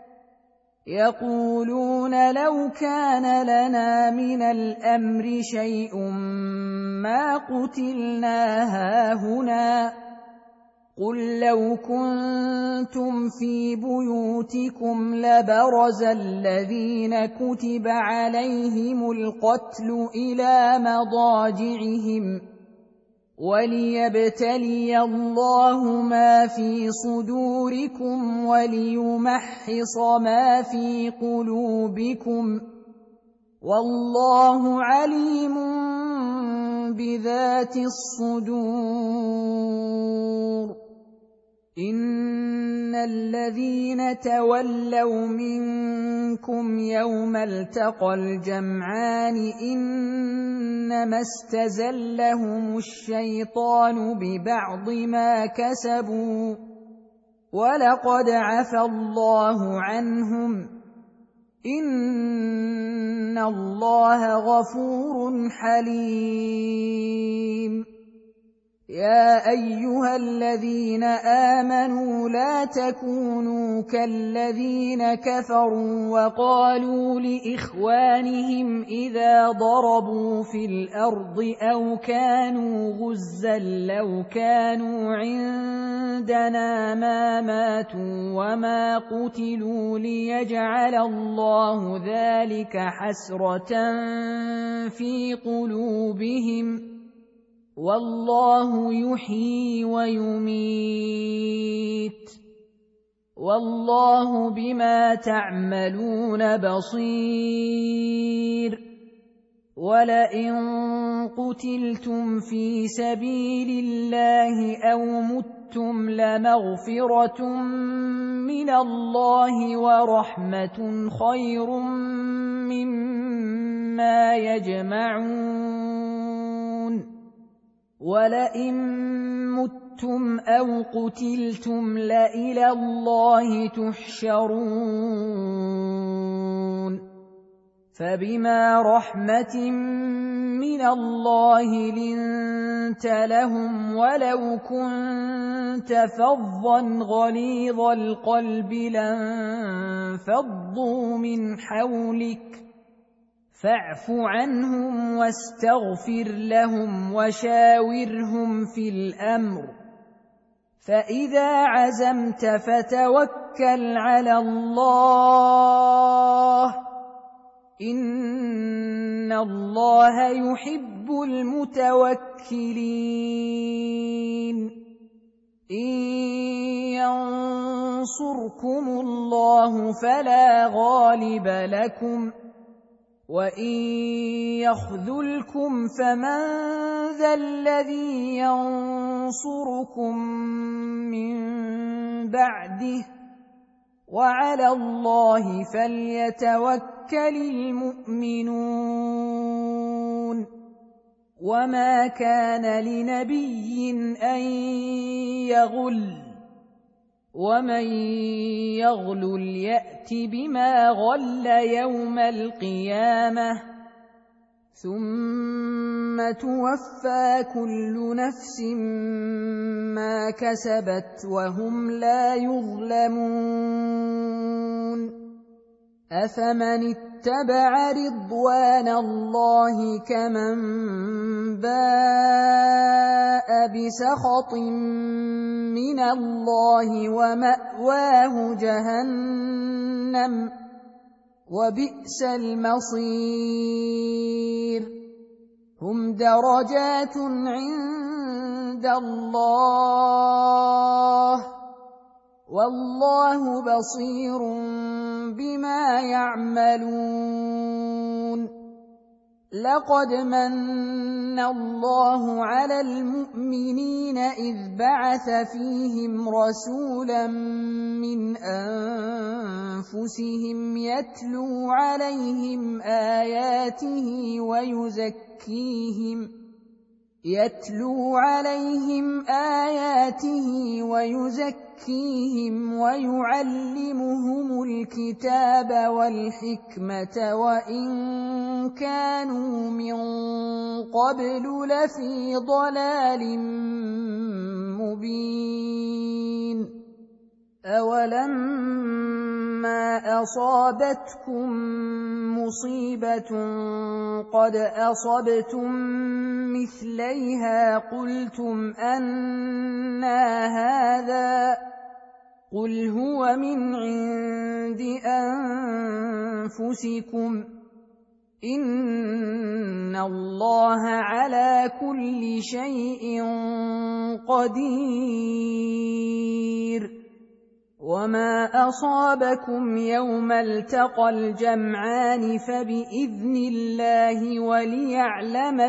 [SPEAKER 1] يقولون لو كان لنا من الأمر شيء ما قتلنا هاهنا قل لو كنتم في بيوتكم لبرز الذين كتب عليهم القتل إلى مضاجعهم وليبتلي الله ما في صدوركم وليمحص ما في قلوبكم والله عليم بذات الصدور إن الذين تولوا منكم يوم التقى الجمعان إنما استزلهم الشيطان ببعض ما كسبوا ولقد عفا الله عنهم إن الله غفور حليم يا أيها الذين آمنوا لا تكونوا كالذين كفروا وقالوا لإخوانهم إذا ضربوا في الأرض أو كانوا غزا لو كانوا عندنا ما ماتوا وما قتلوا ليجعل الله ذلك حسرة في قلوبهم والله يحيي ويميت والله بما تعملون بصير ولئن قتلتم في سبيل الله أو متم لمغفرة من الله ورحمة خير مما يجمعون ولئن متم أو قتلتم لإلى الله تحشرون فبما رحمة من الله لنت لهم ولو كنت فظا غليظ القلب لانفضوا من حولك فاعف عنهم واستغفر لهم وشاورهم في الأمر، فإذا عزمت فتوكل على الله، إن الله يحب المتوكلين. إن ينصركم الله فلا غالب لكم، وإن يخذلكم فمن ذا الذي ينصركم من بعده، وعلى الله فليتوكل المؤمنون. وما كان لنبي أن يغل، ومن يغلل يأت بما غل يوم القيامة، ثم توفى كل نفس ما كسبت وهم لا يظلمون. أفمن اتبع رضوان الله كمن باء بسخط من الله ومأواه جهنم وبئس المصير. هم درجات عند الله، والله بصير بما يعملون. لقد من الله على المؤمنين إذ بعث فيهم رسولا من أنفسهم يتلو عليهم آياته ويزكيهم ويعلمهم الكتاب والحكمة وإن كانوا من قبل لفي ضلال مبين. أولما أصابتكم مصيبة قد أصبتم مثليها قلتم أنى هذا، قل هو من عند أنفسكم، إن الله على كل شيء قدير. وما أصابكم يوم التقى الجمعان فبإذن الله وليعلم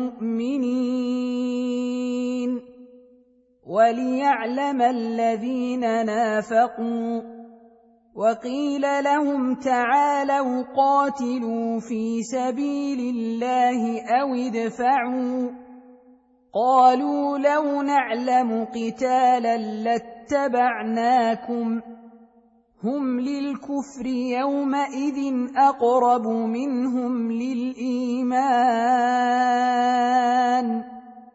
[SPEAKER 1] المؤمنين، وليعلم الذين نافقوا. وقيل لهم تعالوا قاتلوا في سبيل الله أو ادفعوا، قالوا لو نعلم قتالا لاتبعناكم، هم للكفر يومئذ أقرب منهم للإيمان،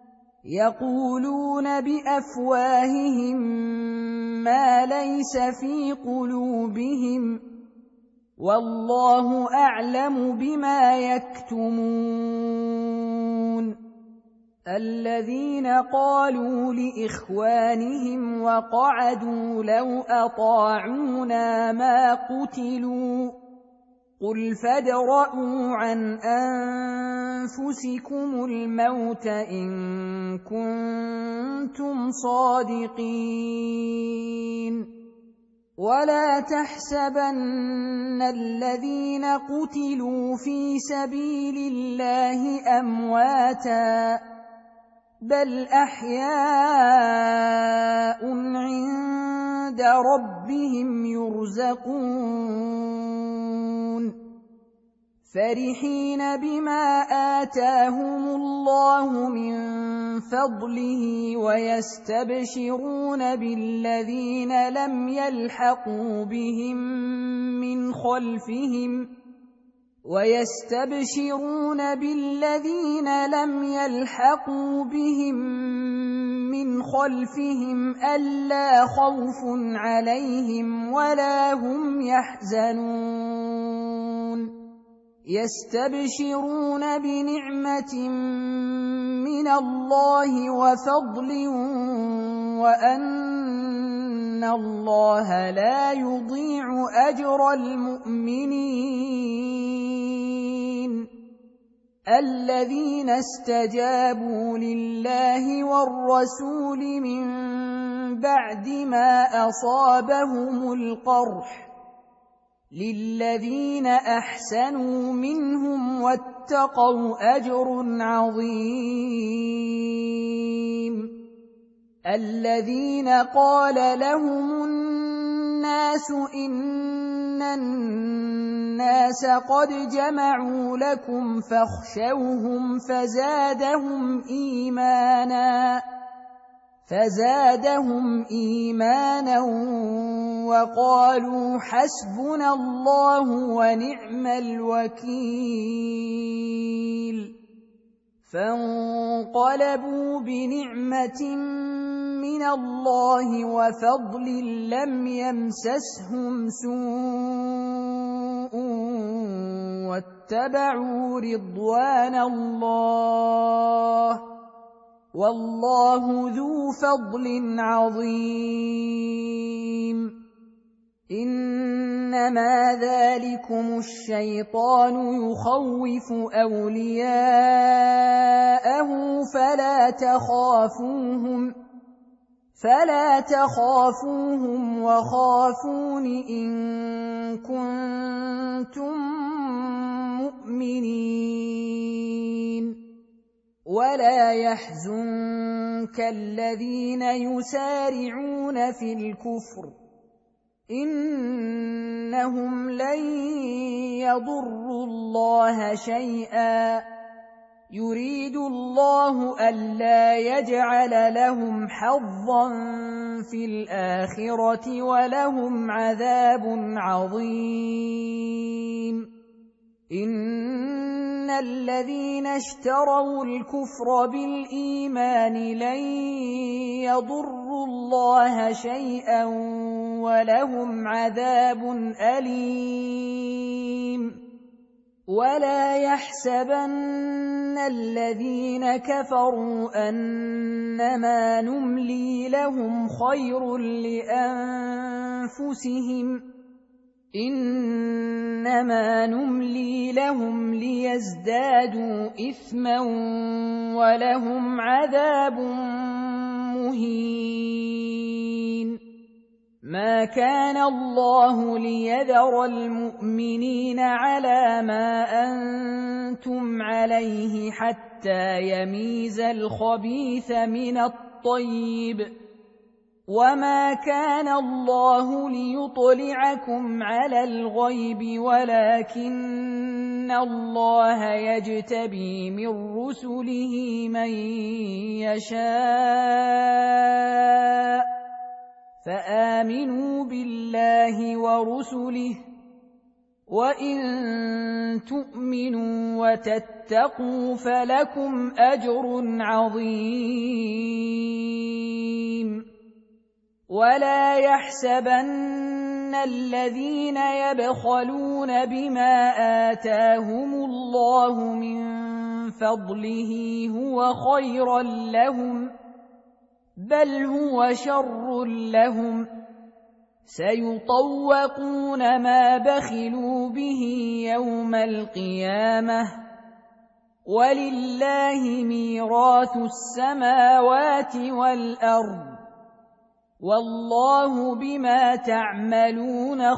[SPEAKER 1] يقولون بأفواههم ما ليس في قلوبهم، والله أعلم بما يكتمون. الذين قالوا لإخوانهم وقعدوا لو أطاعونا ما قتلوا، قل فادرءوا عن أنفسكم الموت إن كنتم صادقين. ولا تحسبن الذين قتلوا في سبيل الله أمواتاً، بل أحياء عند ربهم يرزقون، فرحين بما آتاهم الله من فضله ويستبشرون بالذين لم يلحقوا بهم من خلفهم ألا خوف عليهم ولا هم يحزنون. يستبشرون بنعمة من الله وفضل وأن الله لا يضيع أجر المؤمنين الذين استجابوا لله والرسول من بعد ما أصابهم القرح للذين أحسنوا منهم واتقوا أجر عظيم الذين قال لهم الناس إن الناس قد جمعوا لكم فاخشوهم فزادهم إيمانا وقالوا حسبنا الله ونعم الوكيل فانقلبوا بنعمة من الله وفضل لم يمسسهم سوء واتبعوا رضوان الله والله ذو فضل عظيم إنما ذلكم الشيطان يخوف أولياءه فلا تخافوهم وخافون إن كنتم مؤمنين ولا يحزنك الذين يسارعون في الكفر إنهم لن يضروا الله شيئا يريد الله ألا يجعل لهم حظا في الآخرة ولهم عذاب عظيم إن الذين اشتروا الكفر بالإيمان لن يضروا الله شيئا ولهم عذاب أليم ولا يحسبن الذين كفروا أنما نملي لهم خير لأنفسهم إنما نملي لهم ليزدادوا إثما ولهم عذاب مهين ما كان الله ليذر المؤمنين على ما أنتم عليه حتى يميز الخبيث من الطيب وما كان الله ليطلعكم على الغيب ولكن الله يجتبي من رسله من يشاء فآمنوا بالله ورسله وإن تؤمنوا وتتقوا فلكم أجر عظيم ولا يحسبن الذين يبخلون بما آتاهم الله من فضله هو خيرا لهم بل هو شر لهم سيطوقون ما بخلوا به يوم القيامة ولله ميراث السماوات والأرض والله بما تعملون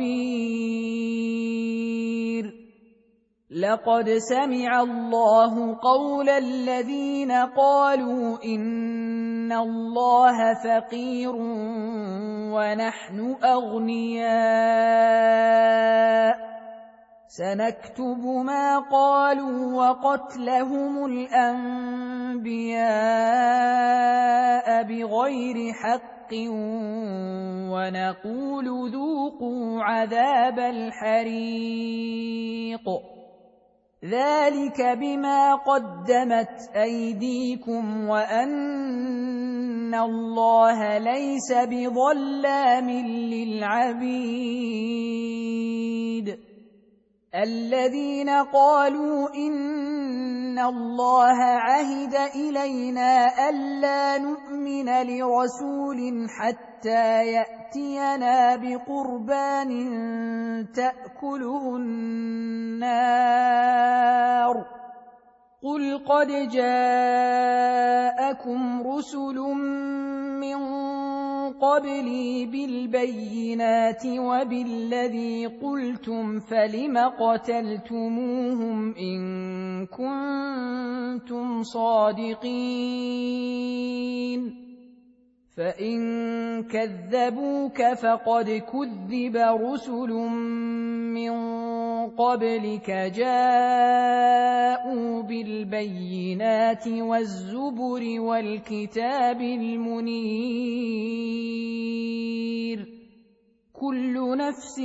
[SPEAKER 1] خبير لقد سمع الله قول الذين قالوا إن الله فقير ونحن أغنياء سنكتب ما قالوا وقتلهم الأنبياء بغير حق ونقول ذوقوا عذاب الحريق ذلك بما قدمت أيديكم وأن الله ليس بظلام للعبيد الذين قالوا إن الله عهد إلينا ألا نؤمن لرسول حتى يأتينا بقربان تأكله النار قل قد جاءكم رسل من قبلي بالبينات وبالذي قلتم فلم قتلتموهم إن كنتم صادقين فإن كذبوك فقد كذب رسل من قبلك جاءوا بالبينات والزبر والكتاب المنير كل نفس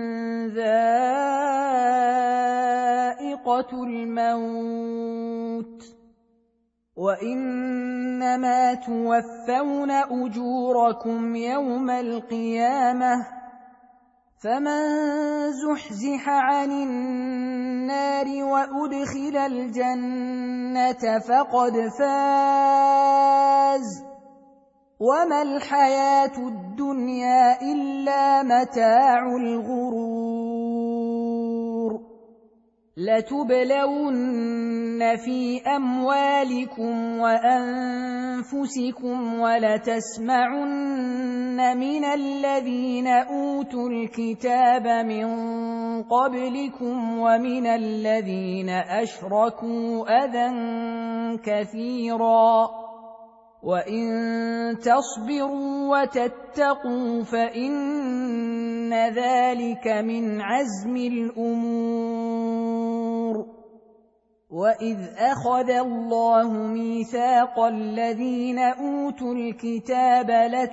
[SPEAKER 1] ذائقة الموت وإنما توفون أجوركم يوم القيامة فمن زحزح عن النار وأدخل الجنة فقد فاز وما الحياة الدنيا إلا متاع الغرور لتبلون في أموالكم وأنفسكم ولتسمعن من الذين أوتوا الكتاب من قبلكم ومن الذين أشركوا أذى كثيرا وإن تصبروا وتتقوا فإن ذلك من عزم الأمور وإذ أخذ الله ميثاق الذين أوتوا الكتاب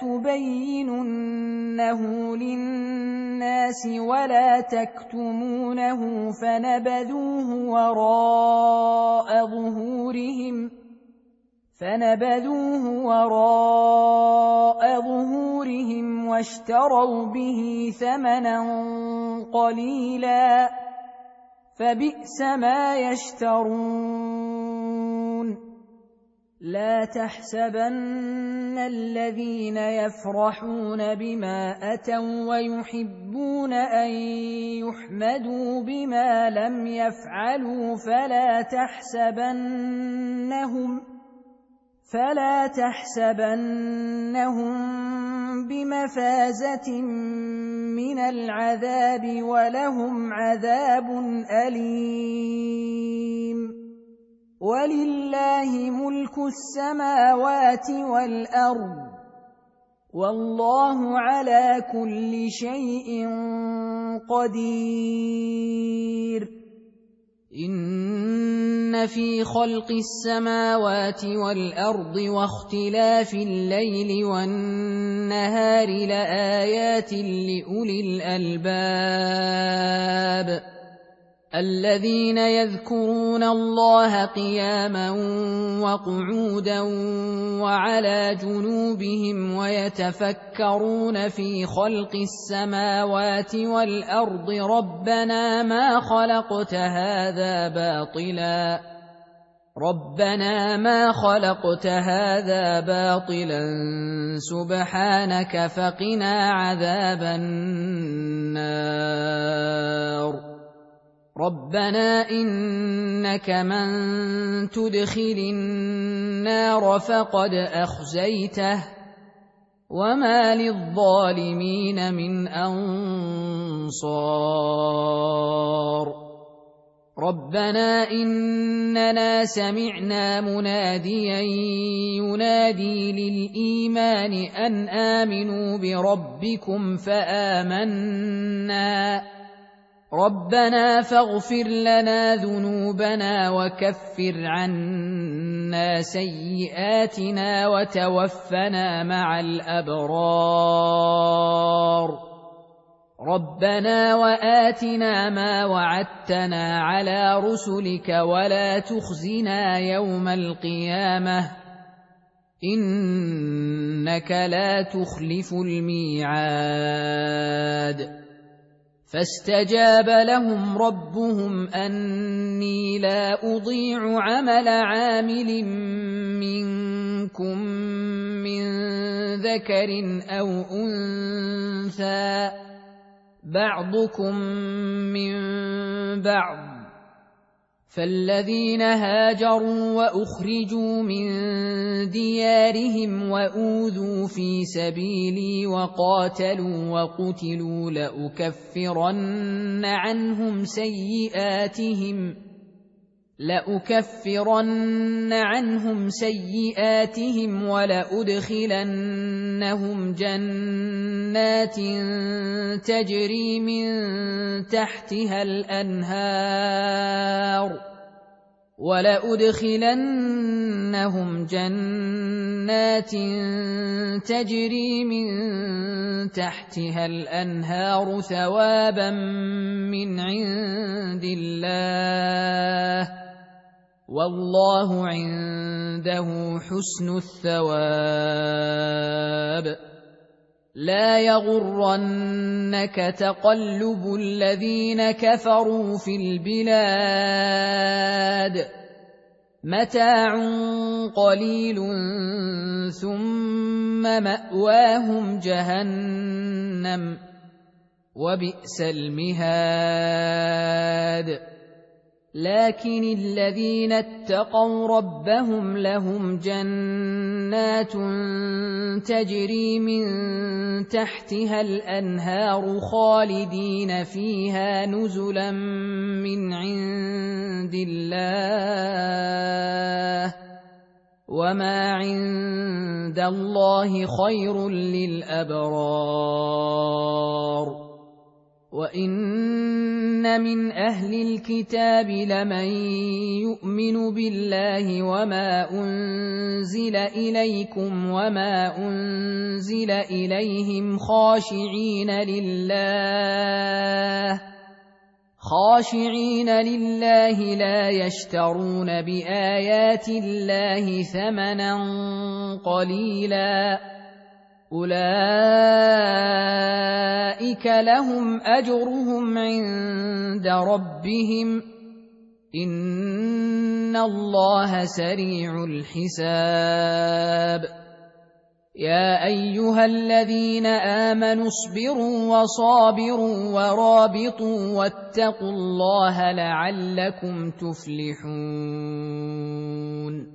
[SPEAKER 1] لتبيننه للناس ولا تكتمونه فنبذوه وراء ظهورهم واشتروا به ثمنا قليلا فبئس ما يشترون لا تحسبن الذين يفرحون بما أتوا ويحبون أن يحمدوا بما لم يفعلوا فلا تحسبنهم بمفازة من العذاب ولهم عذاب أليم ولله ملك السماوات والأرض والله على كل شيء قدير إن في خلق السماوات والأرض واختلاف الليل والنهار لآيات لأولي الألباب الذين يذكرون الله قياما وقعودا وعلى جنوبهم ويتفكرون في خلق السماوات والأرض ربنا ما خلقت هذا باطلا سبحانك فقنا عذاب النار ربنا إنك من تدخل النار فقد أخزيته وما للظالمين من أنصار ربنا إننا سمعنا مناديا ينادي للإيمان أن آمنوا بربكم فآمنا ربنا فاغفر لنا ذنوبنا وكفر عنا سيئاتنا وتوفنا مع الأبرار ربنا وآتنا ما وعدتنا على رسلك ولا تخزنا يوم القيامة إنك لا تخلف الميعاد فاستجاب لهم ربهم أني لا أضيع عمل عامل منكم من ذكر أو أنثى بعضكم من بعض، فالذين هاجروا وأخرجوا من ديارهم وأوذوا في سبيلي وقاتلوا وقتلوا لأكفرن عنهم سيئاتهم ولأدخلنهم جنات تجري من تحتها الأنهار ثوابا من عند الله، والله عنده حسن الثواب. لا يغرنك تقلب الذين كفروا في البلاد، متاع قليل ثم مأواهم جهنم وبئس المهاد. لكن الذين اتقوا ربهم لهم جنات تجري من تحتها الأنهار خالدين فيها نزلا من عند الله، وما عند الله خير للأبرار. وَإِنَّ مِنْ أَهْلِ الْكِتَابِ لَمَن يُؤْمِنُ بِاللَّهِ وَمَا أُنزِلَ إِلَيْكُمْ وَمَا أُنزِلَ إِلَيْهِمْ خاشعين لله لا يشترون بآيات الله ثمنا قليلا، أولئك لهم أجرهم عند ربهم إن الله سريع الحساب. يا أيها الذين آمنوا اصبروا وصابروا ورابطوا واتقوا الله لعلكم تفلحون.